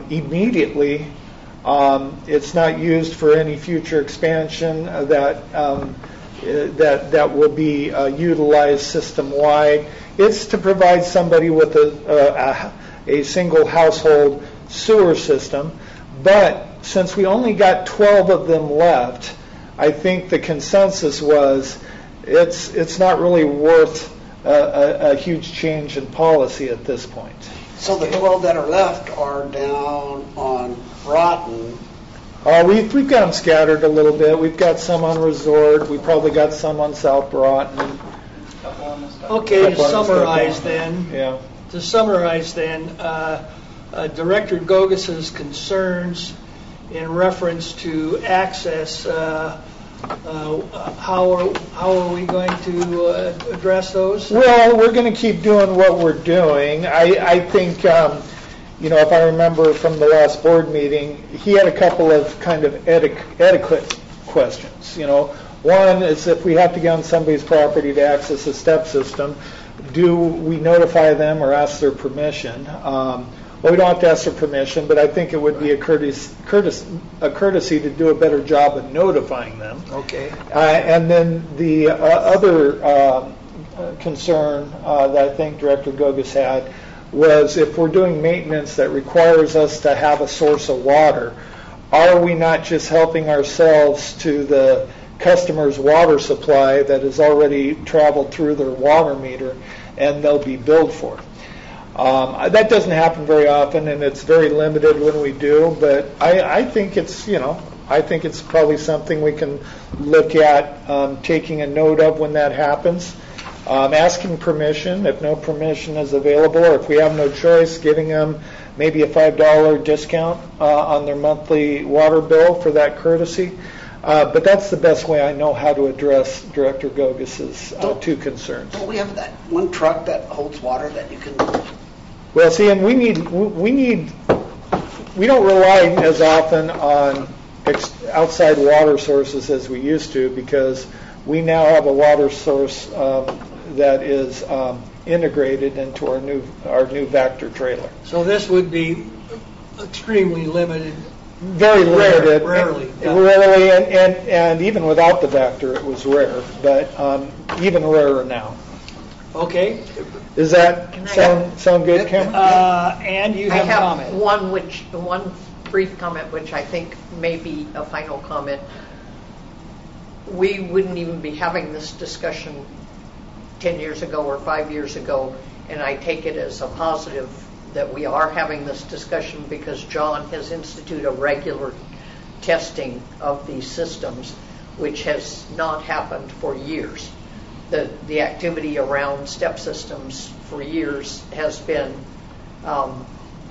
immediately. Um, it's not used for any future expansion. Uh, that um, that that will be uh, utilized system-wide. It's to provide somebody with a, a, a single household sewer system, but since we only got twelve of them left, I think the consensus was it's it's not really worth a, a, a huge change in policy at this point. So the twelve that are left are down on Broughton. Uh, we've, we've got them scattered a little bit. We've got some on Resort. We probably got some on South Broughton. Okay, to summarize then, Yeah. to summarize then, uh, uh, Director Gogus's concerns in reference to access, uh, uh, how are how are we going to uh, address those? Well, we're going to keep doing what we're doing. I, I think, um, you know, if I remember from the last board meeting, he had a couple of kind of etiquette, etiquette questions. You know, one is if we have to get on somebody's property to access a step system, do we notify them or ask their permission? Um, well, we don't have to ask their permission, but I think it would be a courtesy, courtesy, a courtesy to do a better job of notifying them. Okay. Uh, and then the uh, other uh, concern uh, that I think Director Gogus had was if we're doing maintenance that requires us to have a source of water, are we not just helping ourselves to the customer's water supply that has already traveled through their water meter and they'll be billed for? Um, that doesn't happen very often, and it's very limited when we do, but I, I think it's, you know, I think it's probably something we can look at um, taking a note of when that happens. Um, asking permission, if no permission is available, or if we have no choice, giving them maybe a five dollar discount uh, on their monthly water bill for that courtesy. Uh, but that's the best way I know how to address Director Gogus's uh, two concerns. Don't we have that one truck that holds water that you can... Well, see, and we need, we need, we don't rely as often on ex- outside water sources as we used to, because we now have a water source um, that is um, integrated into our new our new Vector trailer. So this would be extremely limited. Very limited. Rarely. Yeah. Rarely, and, and, and even without the Vector, it was rare, but um, even rarer now. Okay. Does that Can I- sound sound good, Cameron? Uh, and you I have a have comment. one which, one brief comment, which I think may be a final comment. We wouldn't even be having this discussion ten years ago or five years ago, and I take it as a positive that we are having this discussion because John has instituted a regular testing of these systems, which has not happened for years. The, the activity around step systems for years has been um,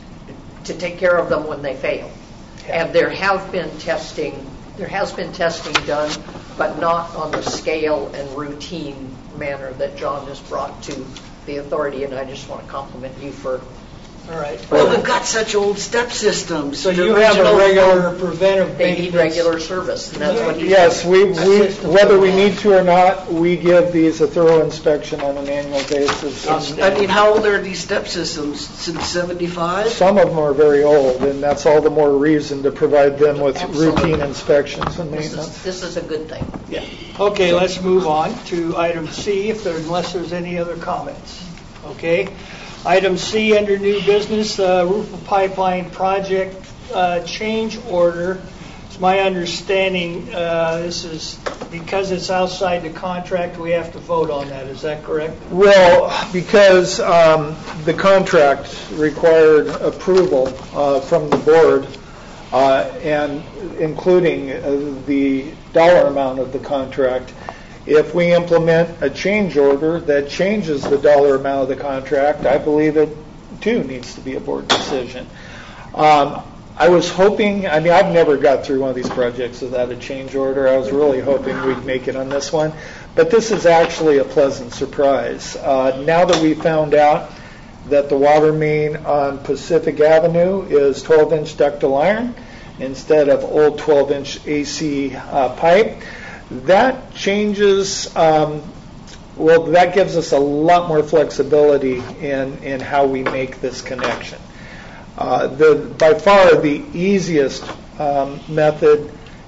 to take care of them when they fail. And there have been testing, there has been testing done, but not on the scale and routine manner that John has brought to the authority, and I just want to compliment you for... All right. Well, we've got such old step systems. So The you have a original- regular preventive They need maintenance. regular service, and that's what he's... Yes, we, we, whether we need to or not, we give these a thorough inspection on an annual basis. I mean, how old are these step systems? Since seventy-five? Some of them are very old, and that's all the more reason to provide them with Absolutely. routine inspections and This maintenance. is, this is a good thing. Yeah. Okay, let's move on to item C, if there, unless there's any other comments. Okay. Item C under new business, uh, Rupel Pipeline project uh, change order. It's my understanding uh, this is because it's outside the contract, we have to vote on that. Is that correct? Well, because um, the contract required approval uh, from the board, uh, and including uh, the dollar amount of the contract. If we implement a change order that changes the dollar amount of the contract, I believe it too needs to be a board decision. Um, I was hoping, I mean, I've never got through one of these projects without a change order. I was really hoping we'd make it on this one. But this is actually a pleasant surprise. Uh, now that we found out that the water main on Pacific Avenue is twelve inch ductile iron instead of old twelve inch A C uh, pipe, that changes, um, well, that gives us a lot more flexibility in, in how we make this connection. Uh, the, by far the easiest um, method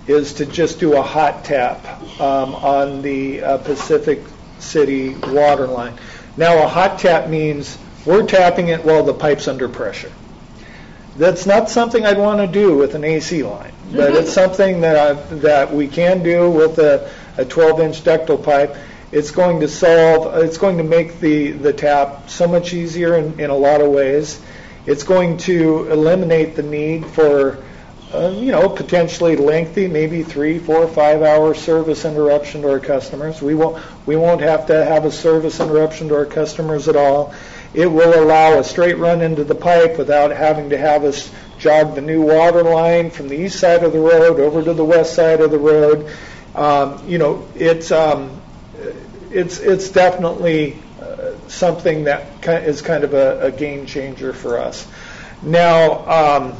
is to just do a hot tap um, on the uh, Pacific City water line. Now, a hot tap means we're tapping it while the pipe's under pressure. That's not something I'd want to do with an A C line, but it's something that I, that we can do with a, a twelve-inch ductile pipe. It's going to solve, it's going to make the, the tap so much easier in, in a lot of ways. It's going to eliminate the need for, uh, you know, potentially lengthy, maybe three, four, five hour service interruption to our customers. We won't, we won't have to have a service interruption to our customers at all. It will allow a straight run into the pipe without having to have us jog the new water line from the east side of the road over to the west side of the road. Um, you know, it's um, it's it's definitely uh, something that ki- is kind of a, a game changer for us. Now, um,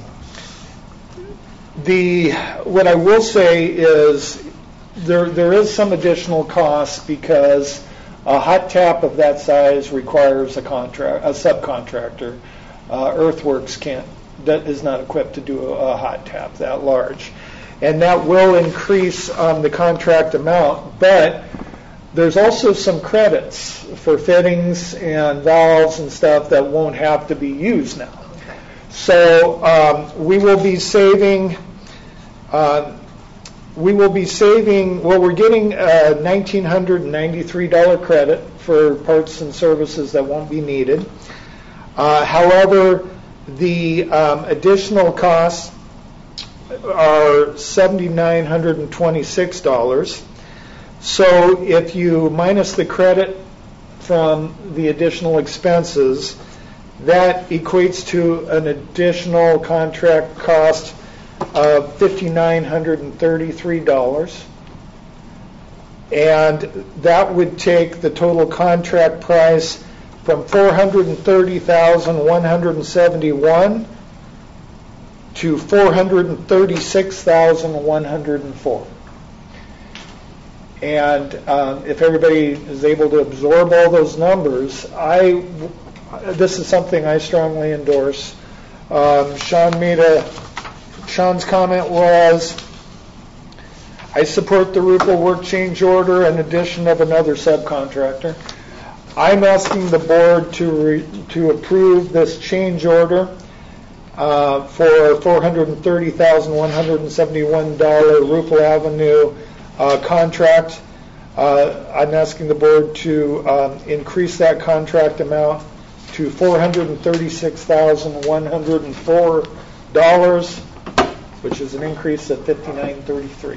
the what I will say is there there is some additional cost because a hot tap of that size requires a contract, a subcontractor. Uh, Earthworks can't, that is not equipped to do a, a hot tap that large, and that will increase um, the contract amount. But there's also some credits for fittings and valves and stuff that won't have to be used now. So um, we will be saving. Uh, We will be saving, well, we're getting a one thousand nine hundred ninety-three dollars credit for parts and services that won't be needed. Uh, however, the um, additional costs are seven thousand nine hundred twenty-six dollars. So if you minus the credit from the additional expenses, that equates to an additional contract cost of five thousand nine hundred thirty-three dollars, and that would take the total contract price from four hundred thirty thousand one hundred seventy-one dollars to four hundred thirty-six thousand one hundred four dollars. And um, if everybody is able to absorb all those numbers, I this is something I strongly endorse. Um, Sean made a Sean's comment was, I support the Rupel work change order and addition of another subcontractor. I'm asking the board to re, to approve this change order uh, for four hundred thirty thousand one hundred seventy-one dollars Rupel Avenue uh, contract. Uh, I'm asking the board to um, increase that contract amount to four hundred thirty-six thousand one hundred four dollars, which is an increase of fifty-nine thirty-three.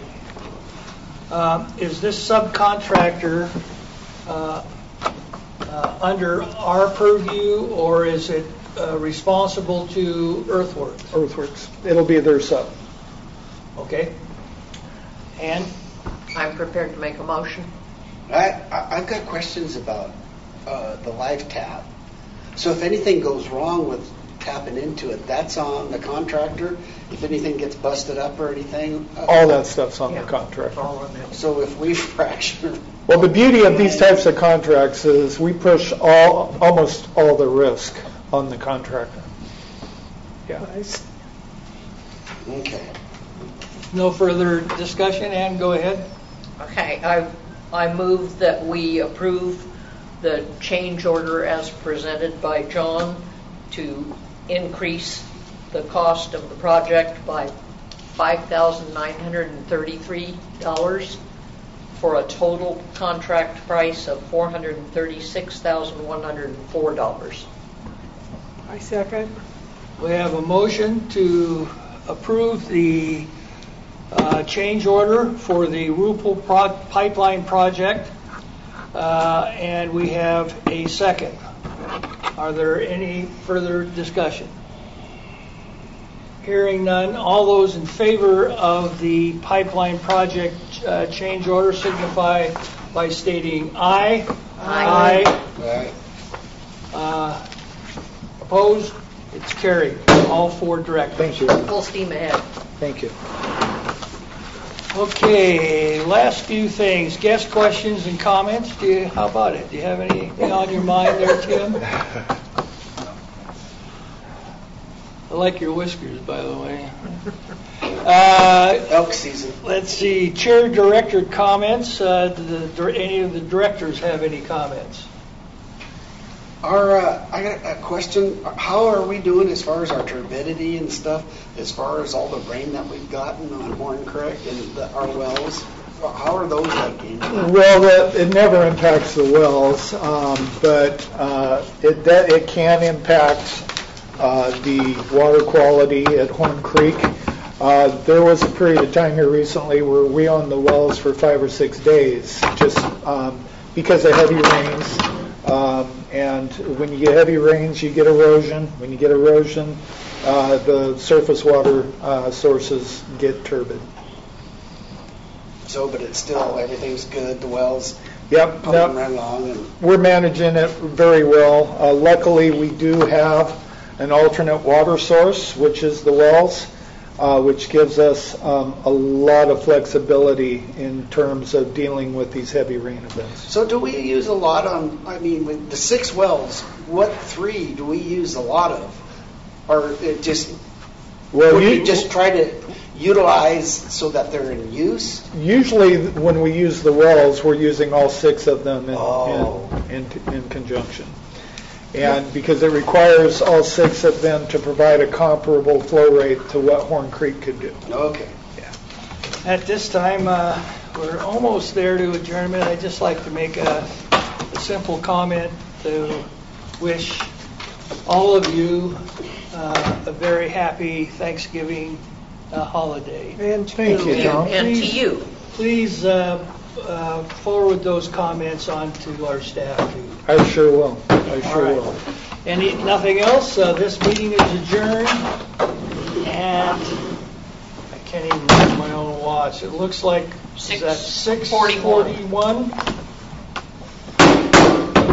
Um, is this subcontractor uh, uh, under our purview, or is it uh, responsible to Earthworks? Earthworks. It'll be their sub. Okay. And I'm prepared to make a motion. I, I, I've got questions about uh, the live tap. So if anything goes wrong with tapping into it, that's on the contractor. If anything gets busted up or anything, uh, all that stuff's on Yeah, the contract. all on it. So if we fracture, Well, the beauty of these types of contracts is we push all, almost all the risk on the contractor. Yeah. Nice. okay. no further discussion, and go ahead. Okay, I, I move that we approve the change order as presented by John to increase the cost of the project by five thousand nine hundred thirty-three dollars for a total contract price of four hundred thirty-six thousand one hundred four dollars. I second. We have a motion to approve the uh, change order for the Rupel pro- pipeline project, uh, and we have a second. Are there any further discussion? Hearing none, all those in favor of the pipeline project uh, change order signify by stating aye. Aye. Aye. Uh, opposed? It's carried. All four directors. Thank you. Full steam ahead. Thank you. Okay, last few things. Guest questions and comments. Do you, how about it? Do you have anything on your mind there, Tim? I like your whiskers, by the way. Uh, Elk season. Let's see, chair director comments. Uh, do the, any of the directors have any comments? Our, uh, I got a question. How are we doing as far as our turbidity and stuff, as far as all the rain that we've gotten on Horn Creek and the, our wells? How are those looking? Well, the, it never impacts the wells, um, but uh, it that, it can impact uh, the water quality at Horn Creek. Uh, there was a period of time here recently where we owned the wells for five or six days, just um, because of heavy rains. Um, and when you get heavy rains, you get erosion. When you get erosion, uh, the surface water uh, sources get turbid. So, but it's still, everything's good, the wells Yep. pumping Yep. right along. And We're managing it very well. Uh, luckily, we do have an alternate water source, which is the wells, uh, which gives us um, a lot of flexibility in terms of dealing with these heavy rain events. so do we use a lot on, I mean, with the six wells, what three do we use a lot of? Or it just, Well, would you- we just try to utilize so that they're in use? Usually, when we use the wells, we're using all six of them in, Oh. in, in, in conjunction. And because it requires all six of them to provide a comparable flow rate to what Horn Creek could do. Okay. At this time, uh, we're almost there to adjournment. I'd just like to make a, a simple comment to wish all of you uh, a very happy Thanksgiving uh, holiday. And Thank you, And Tom. and to Please- you. Please uh, uh, forward those comments on to our staff too. I sure will. I All sure right. will. Any, nothing else? Uh, This meeting is adjourned, and I can't even read my own watch. It looks like, is that Six six forty-one. forty-one?